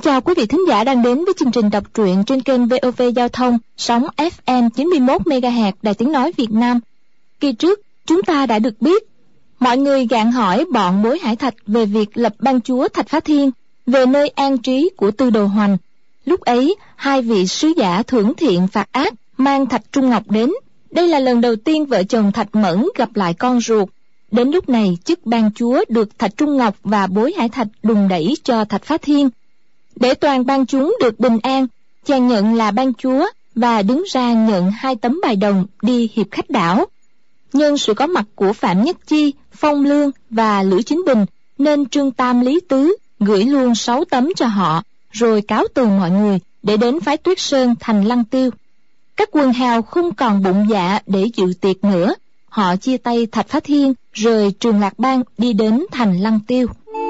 chào quý vị thính giả đang đến với chương trình đọc truyện trên kênh VOV Giao thông, sóng FM 91 MHz Đài Tiếng nói Việt Nam. Kỳ trước, chúng ta đã được biết mọi người gạn hỏi bọn Bối Hải Thạch về việc lập ban chúa Thạch Phá Thiên về nơi an trí của Tư Đồ Hoành. Lúc ấy, hai vị sứ giả thưởng thiện phạt ác mang Thạch Trung Ngọc đến. Đây là lần đầu tiên vợ chồng Thạch Mẫn gặp lại con ruột. Đến lúc này, chức ban chúa được Thạch Trung Ngọc và Bối Hải Thạch đùn đẩy cho Thạch Phá Thiên. Để toàn ban chúng được bình an, chàng nhận là ban chúa và đứng ra nhận 2 tấm bài đồng đi hiệp khách đảo. Nhân sự có mặt của Phạm Nhất Chi, Phong Lương và Lữ Chính Bình, nên Trương Tam Lý Tứ gửi luôn 6 tấm cho họ, rồi cáo từ mọi người để đến phái Tuyết Sơn thành Lăng Tiêu. Các quần hào không còn bụng dạ để dự tiệc nữa, họ chia tay Thạch Phá Thiên rời Trường Lạc Bang đi đến thành Lăng Tiêu.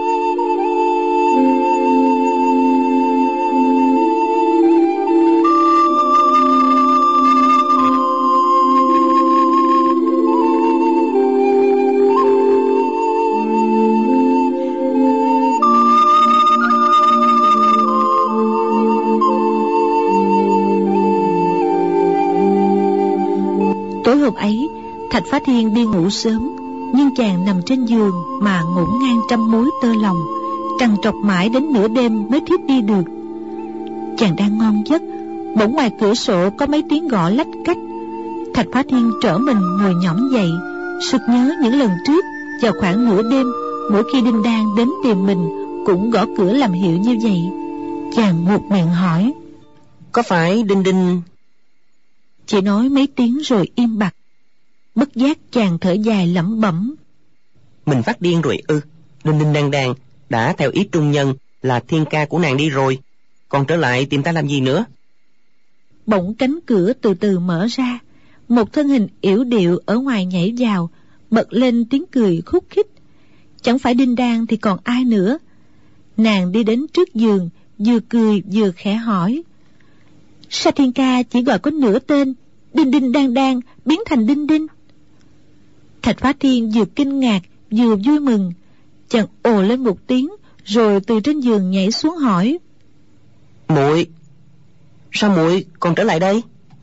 Tối hôm ấy, Thạch Phá Thiên đi ngủ sớm, nhưng chàng nằm trên giường mà ngổn ngang trăm mối tơ lòng, trằn trọc mãi đến nửa đêm mới thiếp đi được. Chàng đang ngon giấc, bỗng ngoài cửa sổ có mấy tiếng gõ lách cách. Thạch Phá Thiên trở mình ngồi nhõm dậy, sực nhớ những lần trước vào khoảng nửa đêm, mỗi khi Đinh Đan đến tìm mình cũng gõ cửa làm hiệu như vậy. Chàng buột miệng hỏi: "Có phải Đinh Đinh?" Chỉ nói mấy tiếng rồi im bặt. Bất giác chàng thở dài lẩm bẩm: "Mình phát điên rồi ư? Đinh Đinh Đan Đan đã theo ý trung nhân là thiên ca của nàng đi rồi, còn trở lại tìm ta làm gì nữa?" Bỗng cánh cửa từ từ mở ra, một thân hình yểu điệu ở ngoài nhảy vào, bật lên tiếng cười khúc khích. Chẳng phải Đinh Đan thì còn ai nữa. Nàng đi đến trước giường, vừa cười vừa khẽ hỏi: "Sao thiên ca chỉ gọi có nửa tên, Đinh Đinh Đan Đan biến thành Đinh Đinh?" Thạch Phá Thiên vừa kinh ngạc vừa vui mừng, chàng ồ lên một tiếng rồi từ trên giường nhảy xuống hỏi: "Muội, sao muội còn trở lại đây?"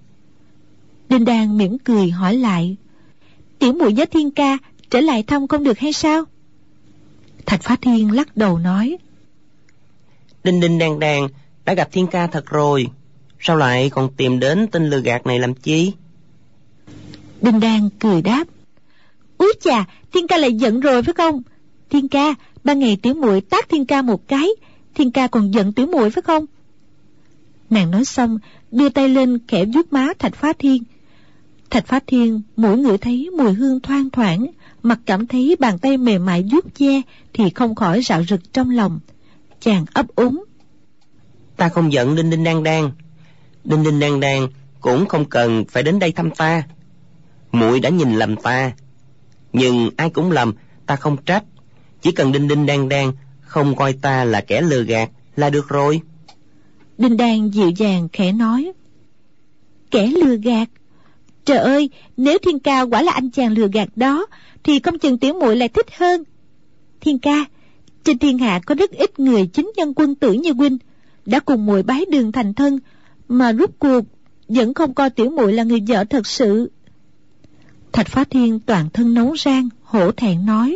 Đinh Đan mỉm cười hỏi lại: "Tiểu muội với thiên ca trở lại thăm không được hay sao?" Thạch Phá Thiên lắc đầu nói: "Đinh Đinh Đan Đan đã gặp thiên ca thật rồi, sao lại còn tìm đến tên lừa gạt này làm chi?" Đinh Đan cười đáp: "Úi chà, thiên ca lại giận rồi phải không? Thiên ca, ban ngày tiểu muội tát thiên ca một cái, thiên ca còn giận tiểu muội phải không?" Nàng nói xong đưa tay lên khẽ vuốt má Thạch Phá Thiên. Thạch Phá Thiên mỗi ngửi thấy mùi hương thoang thoảng, mặt cảm thấy bàn tay mềm mại vuốt ve thì không khỏi rạo rực trong lòng. Chàng ấp úng: "Ta không giận Đinh Đinh Đan Đan. Đinh Đinh Đan Đan cũng không cần phải đến đây thăm ta. Muội đã nhìn lầm ta, nhưng ai cũng lầm, ta không trách. Chỉ cần Đinh Đinh Đan Đan không coi ta là kẻ lừa gạt là được rồi." Đinh Đan dịu dàng khẽ nói: "Kẻ lừa gạt? Trời ơi, nếu thiên ca quả là anh chàng lừa gạt đó thì không chừng tiểu muội lại thích hơn. Thiên ca, trên thiên hạ có rất ít người chính nhân quân tử như huynh, đã cùng muội bái đường thành thân mà rút cuộc vẫn không coi tiểu muội là người vợ thật sự." Thạch Phá Thiên toàn thân nấu rang, hổ thẹn nói: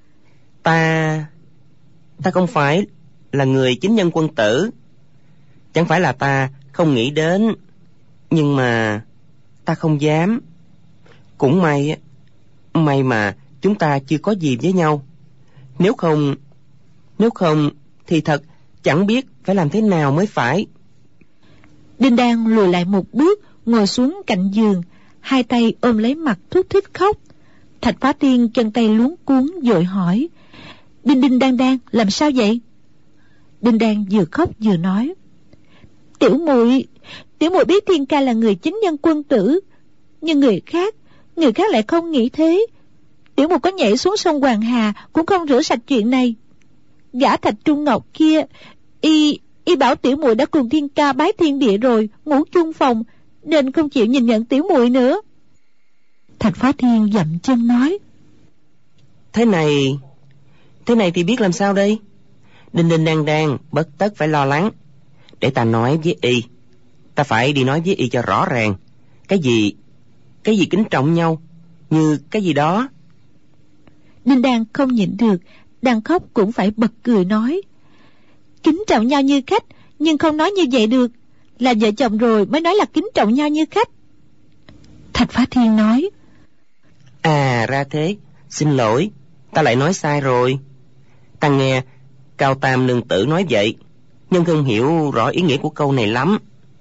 Ta không phải là người chính nhân quân tử. Chẳng phải là ta không nghĩ đến, nhưng mà ta không dám. Cũng may mà chúng ta chưa có gì với nhau. Nếu không thì thật chẳng biết phải làm thế nào mới phải. Đinh Đan lùi lại một bước, ngồi xuống cạnh giường, hai tay ôm lấy mặt thút thít khóc. Thạch Phá Thiên chân tay luống cuống vội hỏi: "Đinh Đinh Đan Đan làm sao vậy?" Đinh Đan vừa khóc vừa nói: Tiểu muội biết thiên ca là người chính nhân quân tử, nhưng người khác lại không nghĩ thế. Tiểu muội có nhảy xuống sông Hoàng Hà cũng không rửa sạch chuyện này. Gã Thạch Trung Ngọc kia, y bảo tiểu muội đã cùng thiên ca bái thiên địa rồi, ngủ chung phòng, nên không chịu nhìn nhận tiểu muội nữa. Thạch Phá Thiên dậm chân nói: Thế này thì biết làm sao đây? Đinh Đinh Đan Đan bất tất phải lo lắng. Để ta nói với y. Ta phải đi nói với y cho rõ ràng. Cái gì kính trọng nhau, như cái gì đó. Đinh Đan không nhịn được, đang khóc cũng phải bật cười nói: kính trọng nhau như khách, nhưng không nói như vậy được. Là vợ chồng rồi mới nói là kính trọng nhau như khách. Thạch Phá Thiên nói: À ra thế, xin lỗi, ta lại nói sai rồi. Ta nghe Cao Tam nương tử nói vậy, nhưng không hiểu rõ ý nghĩa của câu này lắm.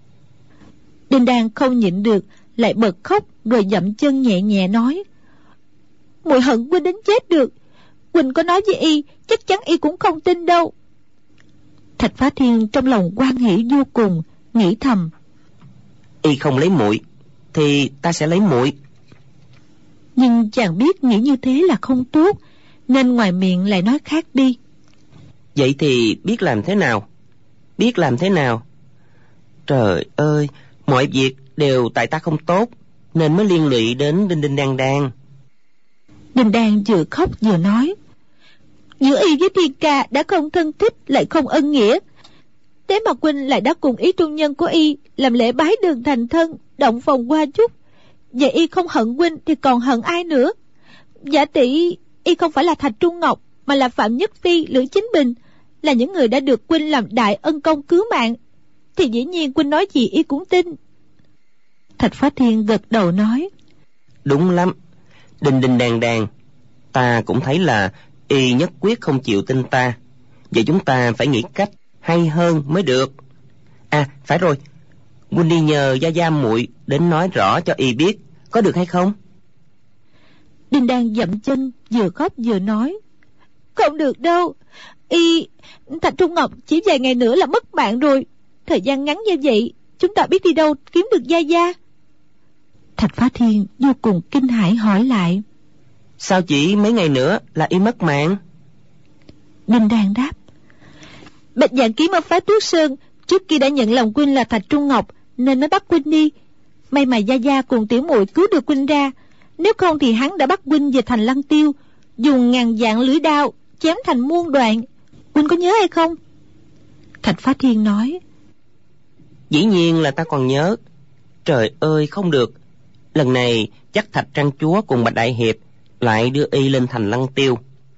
Đinh Đan không nhịn được, lại bật khóc rồi dậm chân nhẹ nhẹ nói: muội hận Huynh đến chết được. Huynh có nói với y, chắc chắn y cũng không tin đâu. Thạch Phá Thiên trong lòng hoan hỉ vô cùng, nghĩ thầm: Y không lấy muội thì ta sẽ lấy muội. Nhưng chàng biết nghĩ như thế là không tốt, nên ngoài miệng lại nói khác đi. Vậy thì biết làm thế nào? Biết làm thế nào? Trời ơi, mọi việc đều tại ta không tốt, nên mới liên lụy đến Đinh Đinh Đan Đan. Đinh Đan vừa khóc vừa nói: giữa y với Thiên Ca đã không thân thích, lại không ân nghĩa. Thế mà Huynh lại đã cùng ý trung nhân của y làm lễ bái đường thành thân, động phòng hoa chúc. Vậy y không hận Huynh thì còn hận ai nữa? Giả tỷ y không phải là Thạch Trung Ngọc, mà là Phạm Nhất Phi, Lữ Chính Bình, là những người đã được Huynh làm đại ân công cứu mạng, thì dĩ nhiên Huynh nói gì y cũng tin. Thạch Phá Thiên gật đầu nói: đúng lắm, Đinh Đinh Đan Đan, ta cũng thấy là y nhất quyết không chịu tin ta. Vậy chúng ta phải nghĩ cách hay hơn mới được. À phải rồi, Huynh đi nhờ gia gia muội đến nói rõ cho y biết, có được hay không? Đinh Đan dậm chân, vừa khóc vừa nói: không được đâu. Thạch Trung Ngọc chỉ vài ngày nữa là mất mạng rồi. Thời gian ngắn như vậy, chúng ta biết đi đâu kiếm được gia gia? Thạch Phá Thiên vô cùng kinh hãi hỏi lại: sao chỉ mấy ngày nữa là y mất mạng? Đinh Đan đáp: Bạch Dạng Kiếm ở phái Tuyết Sơn trước kia đã nhận lòng Huynh là Thạch Trung Ngọc, nên mới bắt Huynh đi. May mà gia gia cùng tiểu muội cứu được Huynh ra, nếu không thì hắn đã bắt Huynh về thành Lăng Tiêu, dùng ngàn vạn lưỡi đao chém thành muôn đoạn. Huynh có nhớ hay không? Thạch Phá Thiên nói: dĩ nhiên là ta còn nhớ. Trời ơi, không được. Lần này chắc Thạch Trang Chúa cùng Bạch Đại Hiệp lại đưa y lên thành Lăng Tiêu.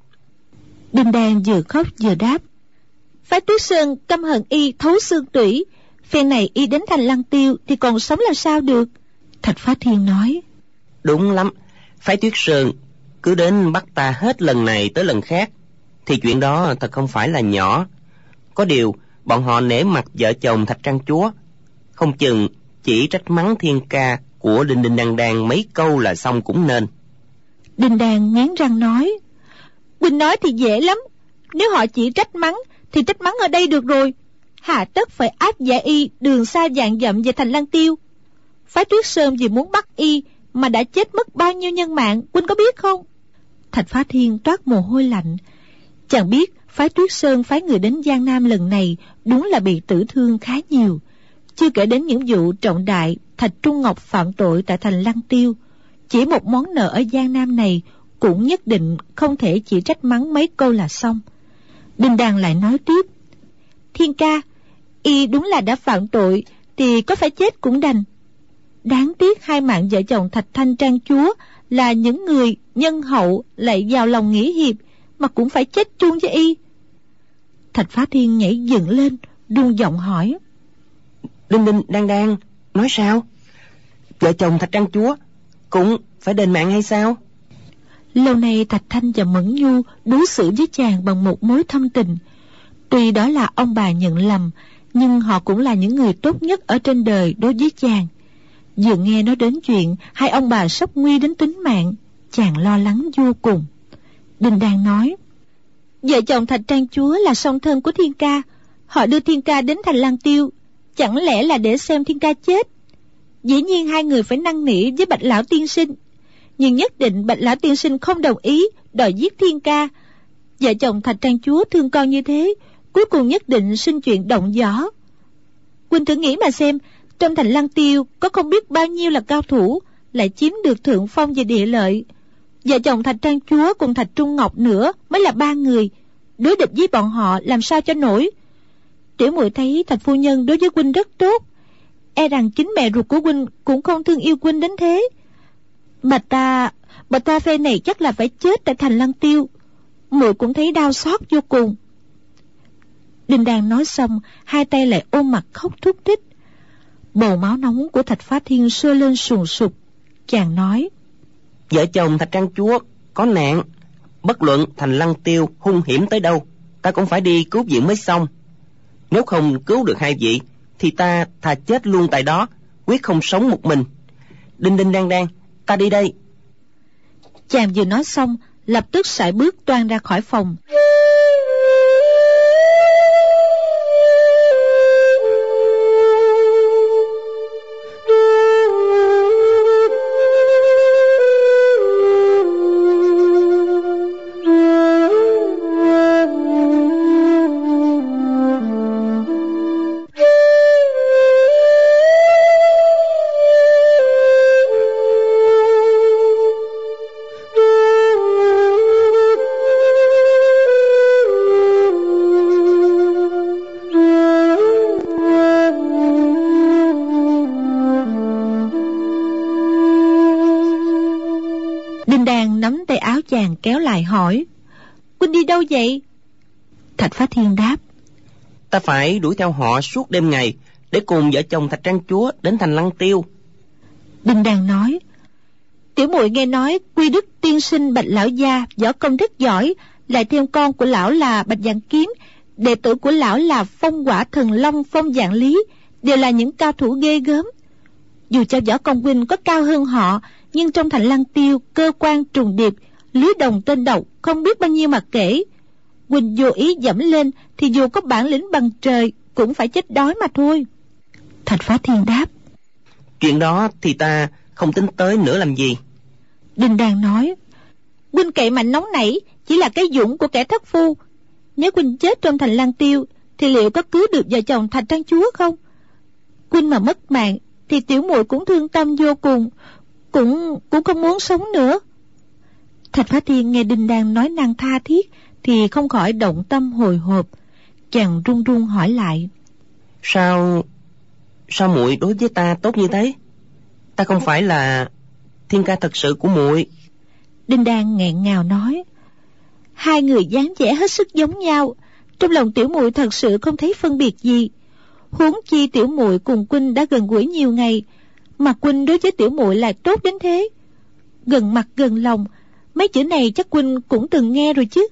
Đinh Đan vừa khóc vừa đáp: phái Tuyết Sơn căm hận y thấu xương tủy, phen này y đến thành Lăng Tiêu thì còn sống làm sao được? Thạch Phá Thiên nói: đúng lắm, phái Tuyết Sơn cứ đến bắt ta hết lần này tới lần khác, thì chuyện đó thật không phải là nhỏ. Có điều bọn họ nể mặt vợ chồng Thạch Trang Chúa, không chừng chỉ trách mắng Thiên Ca của Đinh Đinh Đan Đan mấy câu là xong cũng nên. Đinh Đan nghiến răng nói: Huynh nói thì dễ lắm, nếu họ chỉ trách mắng thì trách mắng ở đây được rồi, hà tất phải áp giải y đường xa vạn dặm về thành Lăng Tiêu. Phái Tuyết Sơn vì muốn bắt y mà đã chết mất bao nhiêu nhân mạng, Huynh có biết không? Thạch Phá Thiên toát mồ hôi lạnh. Chàng biết phái Tuyết Sơn phái người đến Giang Nam lần này đúng là bị tử thương khá nhiều, chưa kể đến những vụ trọng đại Thạch Trung Ngọc phạm tội tại thành Lăng Tiêu. Chỉ một món nợ ở Giang Nam này cũng nhất định không thể chỉ trách mắng mấy câu là xong. Đinh Đan lại nói tiếp: Thiên Ca, y đúng là đã phạm tội thì có phải chết cũng đành. Đáng tiếc hai mạng vợ chồng Thạch Thanh Trang Chúa là những người nhân hậu lại giàu lòng nghĩa hiệp, mà cũng phải chết chung với y. Thạch Phá Thiên nhảy dựng lên, run giọng hỏi: Đinh Đinh Đan Đan, nói sao? Vợ chồng Thạch Trang Chúa cũng phải đền mạng hay sao? Lâu nay Thạch Thanh và Mẫn Nhu đối xử với chàng bằng một mối thâm tình. Tuy đó là ông bà nhận lầm, nhưng họ cũng là những người tốt nhất ở trên đời đối với chàng. Vừa nghe nói đến chuyện hai ông bà sắp nguy đến tính mạng, chàng lo lắng vô cùng. Đinh Đan nói: Vợ chồng Thạch Trang Chúa là song thân của Thiên Ca, họ đưa Thiên Ca đến thành Lăng Tiêu, chẳng lẽ là để xem Thiên Ca chết? Dĩ nhiên hai người phải năn nỉ với Bạch Lão Tiên Sinh, nhưng nhất định Bạch Lão Tiên Sinh không đồng ý, đòi giết Thiên Ca. Vợ chồng Thạch Trang Chúa thương con như thế, cuối cùng nhất định sinh chuyện động gió. Huynh thử nghĩ mà xem, trong thành Lăng Tiêu có không biết bao nhiêu là cao thủ, lại chiếm được thượng phong về địa lợi. Vợ chồng Thạch Trang Chúa cùng Thạch Trung Ngọc nữa mới là ba người, đối địch với bọn họ làm sao cho nổi. Tiểu muội thấy Thạch phu nhân đối với huynh rất tốt, e rằng chính mẹ ruột của huynh cũng không thương yêu huynh đến thế. Bà ta phe này chắc là phải chết tại thành Lăng Tiêu. Muội cũng thấy đau xót vô cùng. Đinh Đan nói xong, hai tay lại ôm mặt khóc thút thít. Bầu máu nóng của Thạch Phá Thiên sôi lên sùn sục. Chàng nói: Vợ chồng Thạch Trang Chúa có nạn, bất luận thành Lăng Tiêu hung hiểm tới đâu, ta cũng phải đi cứu viện mới xong. Nếu không cứu được hai vị thì ta thà chết luôn tại đó, quyết không sống một mình. Đinh đinh đang đang, ta đi đây. Chàng vừa nói xong, lập tức sải bước toan ra khỏi phòng. Đinh Đan nắm tay áo chàng kéo lại hỏi: Huynh đi đâu vậy? Thạch Phá Thiên đáp: Ta phải đuổi theo họ suốt đêm ngày để cùng vợ chồng Thạch Trang Chúa đến thành Lăng Tiêu. Đinh Đan nói: Tiểu muội nghe nói Quy Đức tiên sinh Bạch lão gia võ công rất giỏi, lại thêm con của lão là Bạch Dạng Kiếm, đệ tử của lão là Phong Quả Thần Long Phong Dạng Lý, đều là những cao thủ ghê gớm. Dù cho võ công huynh có cao hơn họ, nhưng trong thành Lăng Tiêu cơ quan trùng điệp, lưới đồng tên độc không biết bao nhiêu mà kể. Huynh vô ý dẫm lên thì dù có bản lĩnh bằng trời cũng phải chết đói mà thôi. Thạch Phá Thiên đáp: Chuyện đó thì ta không tính tới nữa làm gì. Đinh Đan nói: Huynh cậy mạnh nóng nảy chỉ là cái dũng của kẻ thất phu. Nếu huynh chết trong thành Lăng Tiêu thì liệu có cứu được vợ chồng Thạch Trang Chúa không? Huynh mà mất mạng thì tiểu muội cũng thương tâm vô cùng, cũng không muốn sống nữa. Thạch Phá Thiên nghe Đinh Đan nói năng tha thiết thì không khỏi động tâm hồi hộp. Chàng run run hỏi lại: Sao muội đối với ta tốt như thế? Ta không phải là Thiên ca thật sự của muội. Đinh Đan nghẹn ngào nói: Hai người dáng vẻ hết sức giống nhau, trong lòng tiểu muội thật sự không thấy phân biệt gì. Huống chi tiểu muội cùng huynh đã gần gũi nhiều ngày, mà huynh đối với tiểu muội lại tốt đến thế. Gần mặt gần lòng, mấy chữ này chắc huynh cũng từng nghe rồi chứ.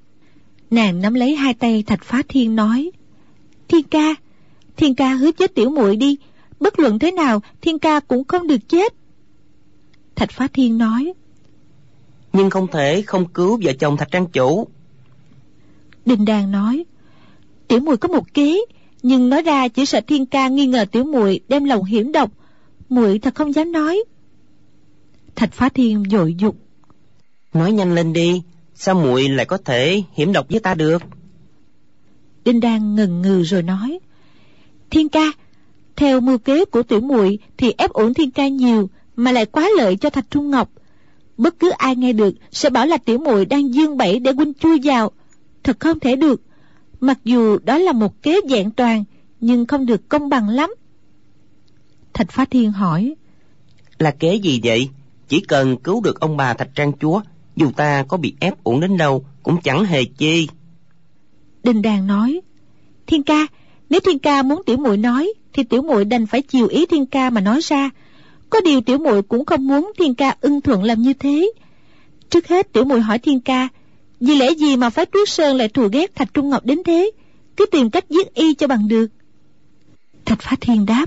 Nàng nắm lấy hai tay Thạch Phá Thiên nói: Thiên ca hứa chết tiểu muội đi, bất luận thế nào Thiên ca cũng không được chết. Thạch Phá Thiên nói: Nhưng không thể không cứu vợ chồng Thạch Trang chủ. Đinh Đan nói: Tiểu muội có một kế, nhưng nói ra chỉ sợ Thiên ca nghi ngờ tiểu muội đem lòng hiểm độc, muội thật không dám nói. Thạch Phá Thiên vội dục: Nói nhanh lên đi, sao muội lại có thể hiểm độc với ta được? Đinh Đan ngần ngừ rồi nói: Thiên ca, theo mưu kế của tiểu muội thì ép uổng Thiên ca nhiều, mà lại quá lợi cho Thạch Trung Ngọc. Bất cứ ai nghe được sẽ bảo là tiểu muội đang dương bẫy để huynh chui vào. Thật không thể được. Mặc dù đó là một kế vẹn toàn, nhưng không được công bằng lắm. Thạch Phá Thiên hỏi: Là kế gì vậy? Chỉ cần cứu được ông bà Thạch Trang Chúa, dù ta có bị ép uổng đến đâu cũng chẳng hề chi. Đinh Đan nói: Thiên ca, nếu Thiên ca muốn tiểu muội nói thì tiểu muội đành phải chiều ý Thiên ca mà nói ra. Có điều tiểu muội cũng không muốn Thiên ca ưng thuận làm như thế. Trước hết tiểu muội hỏi Thiên ca, vì lẽ gì mà phái Tuyết Sơn lại thù ghét Thạch Trung Ngọc đến thế, cứ tìm cách giết y cho bằng được. Thạch Phá Thiên đáp: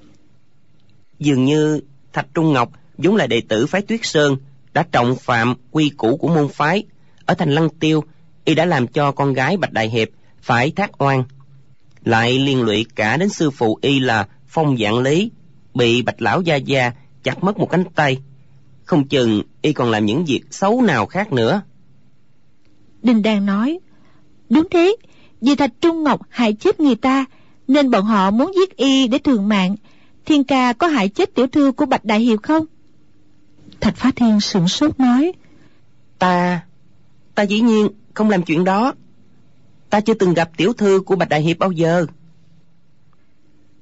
Dường như Thạch Trung Ngọc vốn là đệ tử phái Tuyết Sơn, đã trọng phạm quy củ của môn phái. Ở thành Lăng Tiêu, y đã làm cho con gái Bạch Đại Hiệp phải thác oan, lại liên lụy cả đến sư phụ y là Phong Dạng Lý, bị Bạch lão gia gia chặt mất một cánh tay. Không chừng y còn làm những việc xấu nào khác nữa. Đinh Đan nói: Đúng thế, vì Thạch Trung Ngọc hại chết người ta, nên bọn họ muốn giết y để thường mạng. Thiên ca có hại chết tiểu thư của Bạch Đại Hiệp không? Thạch Phá Thiên sửng sốt nói: Ta dĩ nhiên không làm chuyện đó. Ta chưa từng gặp tiểu thư của Bạch Đại Hiệp bao giờ.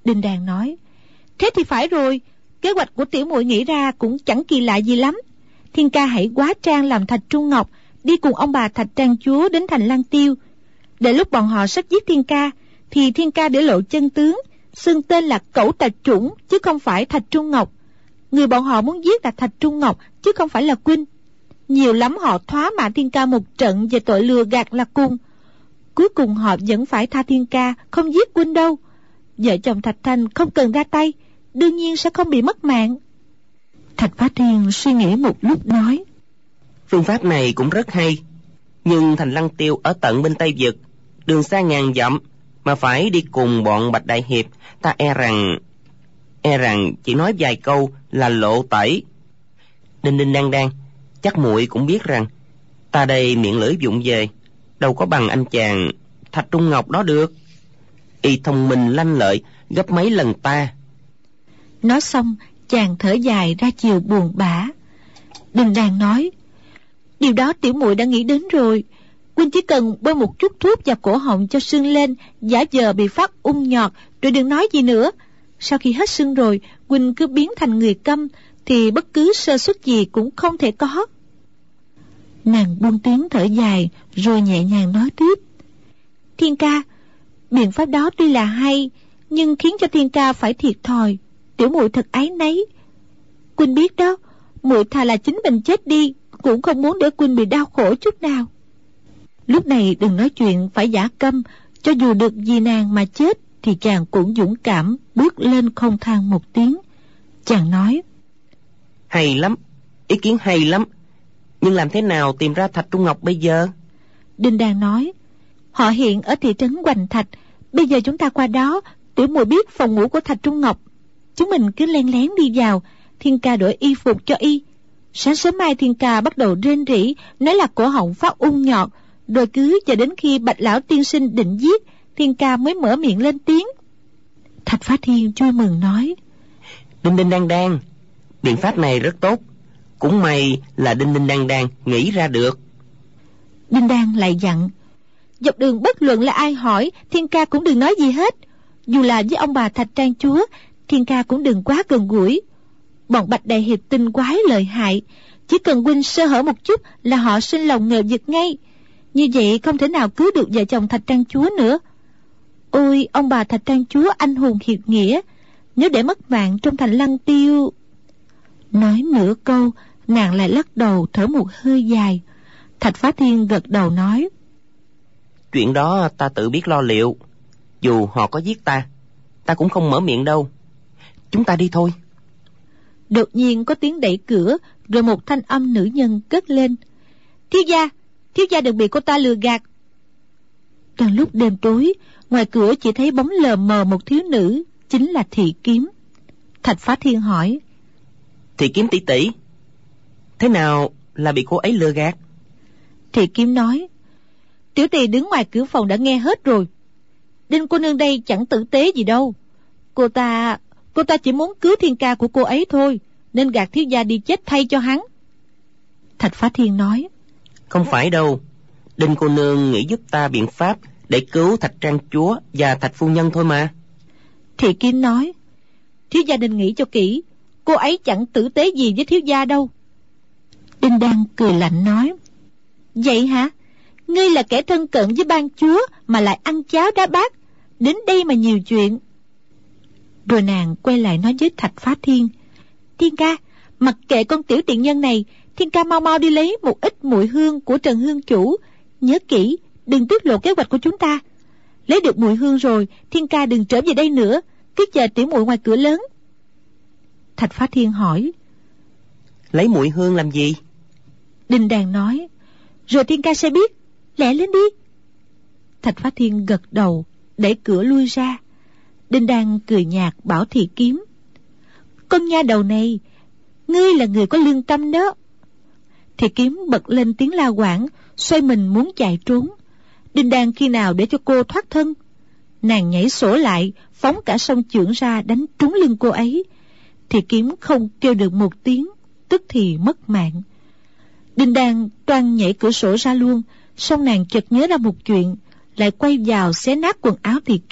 Đinh Đàn nói: Thế thì phải rồi, kế hoạch của tiểu muội nghĩ ra cũng chẳng kỳ lạ gì lắm. Thiên ca hãy hóa trang làm Thạch Trung Ngọc, đi cùng ông bà Thạch Trang Chúa đến thành Lăng Tiêu. Để lúc bọn họ sắp giết Thiên ca, thì Thiên ca để lộ chân tướng, xưng tên là Cẩu Trạch Chủng chứ không phải Thạch Trung Ngọc. Người bọn họ muốn giết là Thạch Trung Ngọc chứ không phải là Quynh. Nhiều lắm họ thoá mạ Thiên ca một trận về tội lừa gạt là cùng. Cuối cùng họ vẫn phải tha Thiên ca, không giết Quynh đâu. Vợ chồng Thạch Thanh không cần ra tay, đương nhiên sẽ không bị mất mạng. Thạch Phá Thiên suy nghĩ một lúc nói: Phương pháp này cũng rất hay, nhưng thành Lăng Tiêu ở tận bên Tây Vực, đường xa ngàn dặm, mà phải đi cùng bọn Bạch Đại Hiệp, ta e rằng chỉ nói vài câu là lộ tẩy. Đinh Đan Đan, chắc muội cũng biết rằng ta đây miệng lưỡi vụng về, đâu có bằng anh chàng Thạch Trung Ngọc đó được. Y thông minh lanh lợi gấp mấy lần ta. Nói xong, chàng thở dài ra chiều buồn bã. Đinh Đàn nói: Điều đó tiểu muội đã nghĩ đến rồi. Quynh chỉ cần bôi một chút thuốc vào cổ họng cho sưng lên, giả vờ bị phát ung nhọt, rồi đừng nói gì nữa. Sau khi hết sưng rồi, Quynh cứ biến thành người câm, thì bất cứ sơ suất gì cũng không thể có. Nàng buông tiếng thở dài, rồi nhẹ nhàng nói tiếp: Thiên ca, biện pháp đó tuy là hay, nhưng khiến cho Thiên ca phải thiệt thòi. Tiểu muội thật áy náy. Quynh biết đó, muội thà là chính mình chết đi, cũng không muốn để Quynh bị đau khổ chút nào. Lúc này đừng nói chuyện phải giả câm, cho dù được vì nàng mà chết, thì chàng cũng dũng cảm bước lên không than một tiếng. Chàng nói: Hay lắm, ý kiến hay lắm, nhưng làm thế nào tìm ra Thạch Trung Ngọc bây giờ? Đinh Đàn nói: Họ hiện ở thị trấn Hoành Thạch, bây giờ chúng ta qua đó. Tiểu muội biết phòng ngủ của Thạch Trung Ngọc, chúng mình cứ len lén đi vào. Thiên ca đổi y phục cho y. Sáng sớm mai Thiên ca bắt đầu rên rỉ, nói là cổ họng phát ung nhọt, rồi cứ chờ đến khi Bạch lão tiên sinh định giết, Thiên ca mới mở miệng lên tiếng. Thạch Phá Thiên vui mừng nói: Đinh Đan Đan, biện pháp này rất tốt, cũng may là Đinh Đan Đan nghĩ ra được. Đinh Đan lại dặn: Dọc đường bất luận là ai hỏi, Thiên ca cũng đừng nói gì hết. Dù là với ông bà Thạch Trang Chúa, Thiên ca cũng đừng quá gần gũi. Bọn Bạch Đại Hiệp tinh quái lợi hại, chỉ cần huynh sơ hở một chút là họ sinh lòng ngờ vực ngay. Như vậy không thể nào cứu được vợ chồng Thạch Trang Chúa nữa. Ôi, ông bà Thạch Trang Chúa anh hùng hiệp nghĩa, nếu để mất mạng trong thành Lăng Tiêu. Nói nửa câu, nàng lại lắc đầu thở một hơi dài. Thạch Phá Thiên gật đầu nói: Chuyện đó ta tự biết lo liệu. Dù họ có giết ta cũng không mở miệng đâu. Chúng ta đi thôi. Đột nhiên có tiếng đẩy cửa, rồi một thanh âm nữ nhân cất lên: Thiếu gia đừng bị cô ta lừa gạt. Trong lúc đêm tối, ngoài cửa chỉ thấy bóng lờ mờ một thiếu nữ, chính là Thị Kiếm. Thạch Phá Thiên hỏi: Thị Kiếm tỷ tỷ, thế nào là bị cô ấy lừa gạt? Thị Kiếm nói: Tiểu tỳ đứng ngoài cửa phòng đã nghe hết rồi. Đinh cô nương đây chẳng tử tế gì đâu. Cô ta chỉ muốn cứu Thiên ca của cô ấy thôi, nên gạt thiếu gia đi chết thay cho hắn. Thạch Phá Thiên nói: Không phải đâu, Đinh cô nương nghĩ giúp ta biện pháp để cứu Thạch Trang Chúa và Thạch Phu Nhân thôi mà. Thị Kiếm nói: Thiếu gia nên nghĩ cho kỹ, cô ấy chẳng tử tế gì với thiếu gia đâu. Đinh Đan cười lạnh nói: Vậy hả? Ngươi là kẻ thân cận với ban chúa mà lại ăn cháo đá bát, đến đây mà nhiều chuyện. Rồi nàng quay lại nói với Thạch Phá Thiên: Thiên ca, mặc kệ con tiểu tiện nhân này, Thiên ca mau mau đi lấy một ít mùi hương của Trần Hương chủ. Nhớ kỹ, đừng tiết lộ kế hoạch của chúng ta. Lấy được mùi hương rồi, Thiên ca đừng trở về đây nữa, cứ chờ tiểu muội ngoài cửa lớn. Thạch Phá Thiên hỏi: Lấy mùi hương làm gì? Đinh Đàn nói: Rồi Thiên ca sẽ biết, lẹ lên đi. Thạch Phá Thiên gật đầu, đẩy cửa lui ra. Đinh Đan cười nhạt bảo Thị Kiếm: Con nha đầu này, ngươi là người có lương tâm đó. Thị Kiếm bật lên tiếng la quảng, xoay mình muốn chạy trốn. Đinh Đan khi nào để cho cô thoát thân? Nàng nhảy sổ lại, phóng cả song chưởng ra đánh trúng lưng cô ấy. Thị Kiếm không kêu được một tiếng, tức thì mất mạng. Đinh Đan toan nhảy cửa sổ ra luôn, song nàng chợt nhớ ra một chuyện, lại quay vào xé nát quần áo Thị Kiếm,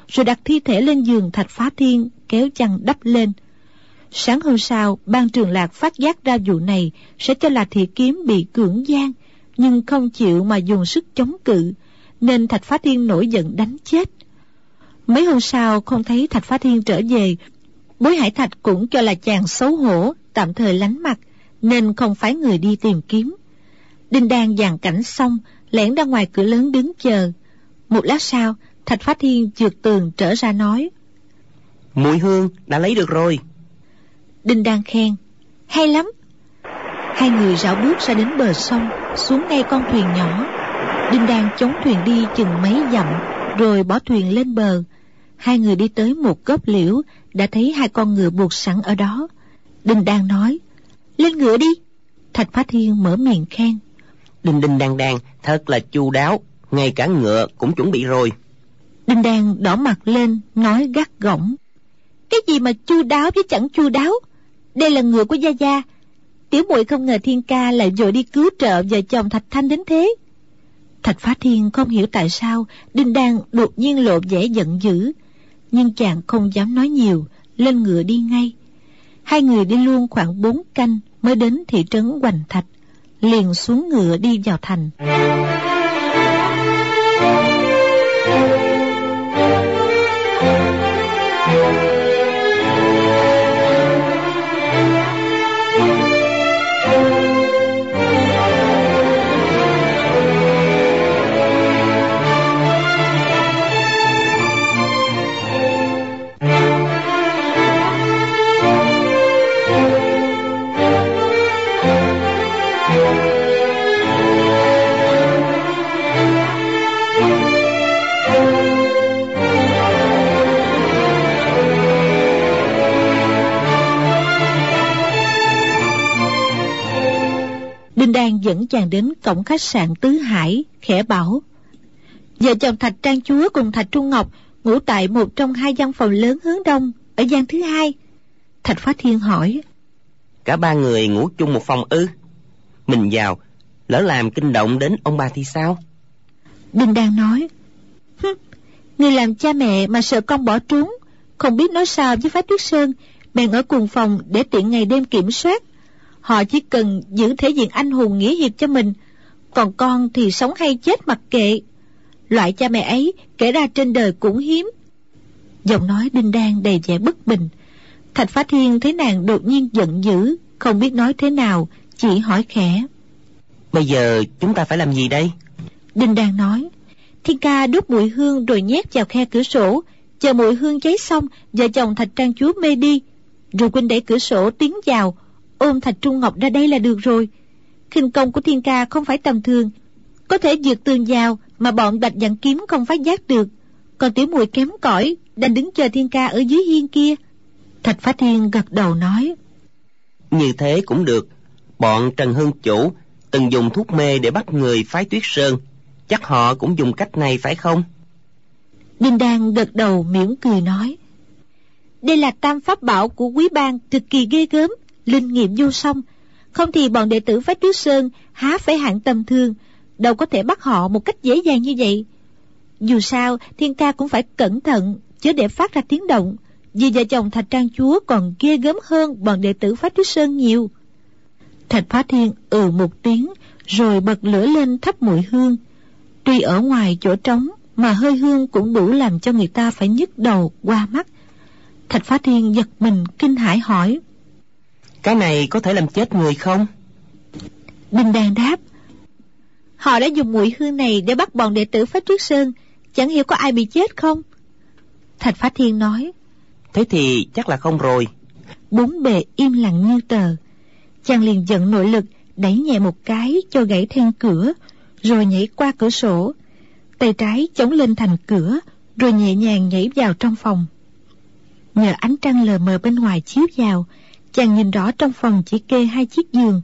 rồi đặt thi thể lên giường Thạch Phá Thiên, kéo chăn đắp lên. Sáng hôm sau, Ban Trường Lạc phát giác ra vụ này sẽ cho là Thị Kiếm bị cưỡng gian, nhưng không chịu mà dùng sức chống cự, nên Thạch Phá Thiên nổi giận đánh chết. Mấy hôm sau không thấy Thạch Phá Thiên trở về, Bối Hải Thạch cũng cho là chàng xấu hổ, tạm thời lánh mặt, nên không phái người đi tìm kiếm. Đinh Đan dàn cảnh xong, lẻn ra ngoài cửa lớn đứng chờ. Một lát sau, Thạch Phá Thiên vượt tường trở ra nói: Mùi hương đã lấy được rồi. Đinh Đan khen: Hay lắm. Hai người rảo bước ra đến bờ sông, xuống ngay con thuyền nhỏ. Đinh Đan chống thuyền đi chừng mấy dặm, rồi bỏ thuyền lên bờ. Hai người đi tới một gốc liễu, đã thấy hai con ngựa buộc sẵn ở đó. Đinh Đan nói: Lên ngựa đi. Thạch Phá Thiên mở miệng khen: Đinh Đan thật là chu đáo, ngay cả ngựa cũng chuẩn bị rồi. Đinh Đan đỏ mặt lên, nói gắt gỏng: Cái gì mà chu đáo với chẳng chu đáo? Đây là ngựa của Gia Gia. Tiểu muội không ngờ Thiên ca lại vội đi cứu trợ vợ chồng Thạch Thanh đến thế. Thạch Phá Thiên không hiểu tại sao Đinh Đan đột nhiên lộ vẻ giận dữ, nhưng chàng không dám nói nhiều, lên ngựa đi ngay. Hai người đi luôn khoảng 4 canh mới đến thị trấn Hoành Thạch, liền xuống ngựa đi vào thành. Đinh Đan dẫn chàng đến cổng khách sạn Tứ Hải, khẽ bảo: Vợ chồng Thạch Trang Chúa cùng Thạch Trung Ngọc ngủ tại một trong 2 gian phòng lớn hướng đông, ở gian thứ 2. Thạch Phá Thiên hỏi: Cả 3 người ngủ chung một phòng ư? Mình vào, lỡ làm kinh động đến ông bà thì sao? Đinh Đan nói: Người làm cha mẹ mà sợ con bỏ trốn, không biết nói sao với Phái Tuyết Sơn, bèn ở cùng phòng để tiện ngày đêm kiểm soát. Họ chỉ cần giữ thể diện anh hùng nghĩa hiệp cho mình, còn con thì sống hay chết mặc kệ. Loại cha mẹ ấy kể ra trên đời cũng hiếm. Giọng nói Đinh Đan đầy vẻ bất bình. Thạch Phá Thiên thấy nàng đột nhiên giận dữ, không biết nói thế nào, chỉ hỏi khẽ: Bây giờ chúng ta phải làm gì đây? Đinh Đan nói: Thiên ca đốt mùi hương rồi nhét vào khe cửa sổ, chờ mùi hương cháy xong, vợ chồng Thạch Trang Chúa mê đi, rồi huynh đẩy cửa sổ tiến vào, ôm Thạch Trung Ngọc ra đây là được rồi. Khinh công của Thiên ca không phải tầm thường, có thể vượt tường vào mà bọn Bạch Dặn Kiếm không phát giác được. Còn tiểu muội kém cỏi, đang đứng chờ Thiên ca ở dưới hiên kia. Thạch Phá Thiên gật đầu nói: Như thế cũng được. Bọn Trần Hương Chủ từng dùng thuốc mê để bắt người Phái Tuyết Sơn, chắc họ cũng dùng cách này phải không? Đinh Đan gật đầu mỉm cười nói: Đây là tam pháp bảo của Quý Bang, cực kỳ ghê gớm, linh nghiệm vô song. Không thì bọn đệ tử Phái Tuyết Sơn há phải hạng tầm thường, đâu có thể bắt họ một cách dễ dàng như vậy. Dù sao Thiên ca cũng phải cẩn thận, chớ để phát ra tiếng động, vì vợ chồng Thạch Trang Chúa còn ghê gớm hơn bọn đệ tử Phái Tuyết Sơn nhiều. Thạch Phá Thiên một tiếng, rồi bật lửa lên thắp mùi hương. Tuy ở ngoài chỗ trống mà hơi hương cũng đủ làm cho người ta phải nhức đầu qua mắt. Thạch Phá Thiên giật mình kinh hãi hỏi: Cái này có thể làm chết người không? Đinh Đan đáp: Họ đã dùng mùi hương này để bắt bọn đệ tử Phái Tuyết Sơn, chẳng hiểu có ai bị chết không? Thạch Phá Thiên nói: Thế thì chắc là không rồi. Bốn bề im lặng như tờ. Chàng liền giận nội lực đẩy nhẹ một cái cho gãy then cửa, rồi nhảy qua cửa sổ, tay trái chống lên thành cửa, rồi nhẹ nhàng nhảy vào trong phòng. Nhờ ánh trăng lờ mờ bên ngoài chiếu vào, chàng nhìn rõ trong phòng chỉ kê 2 chiếc giường.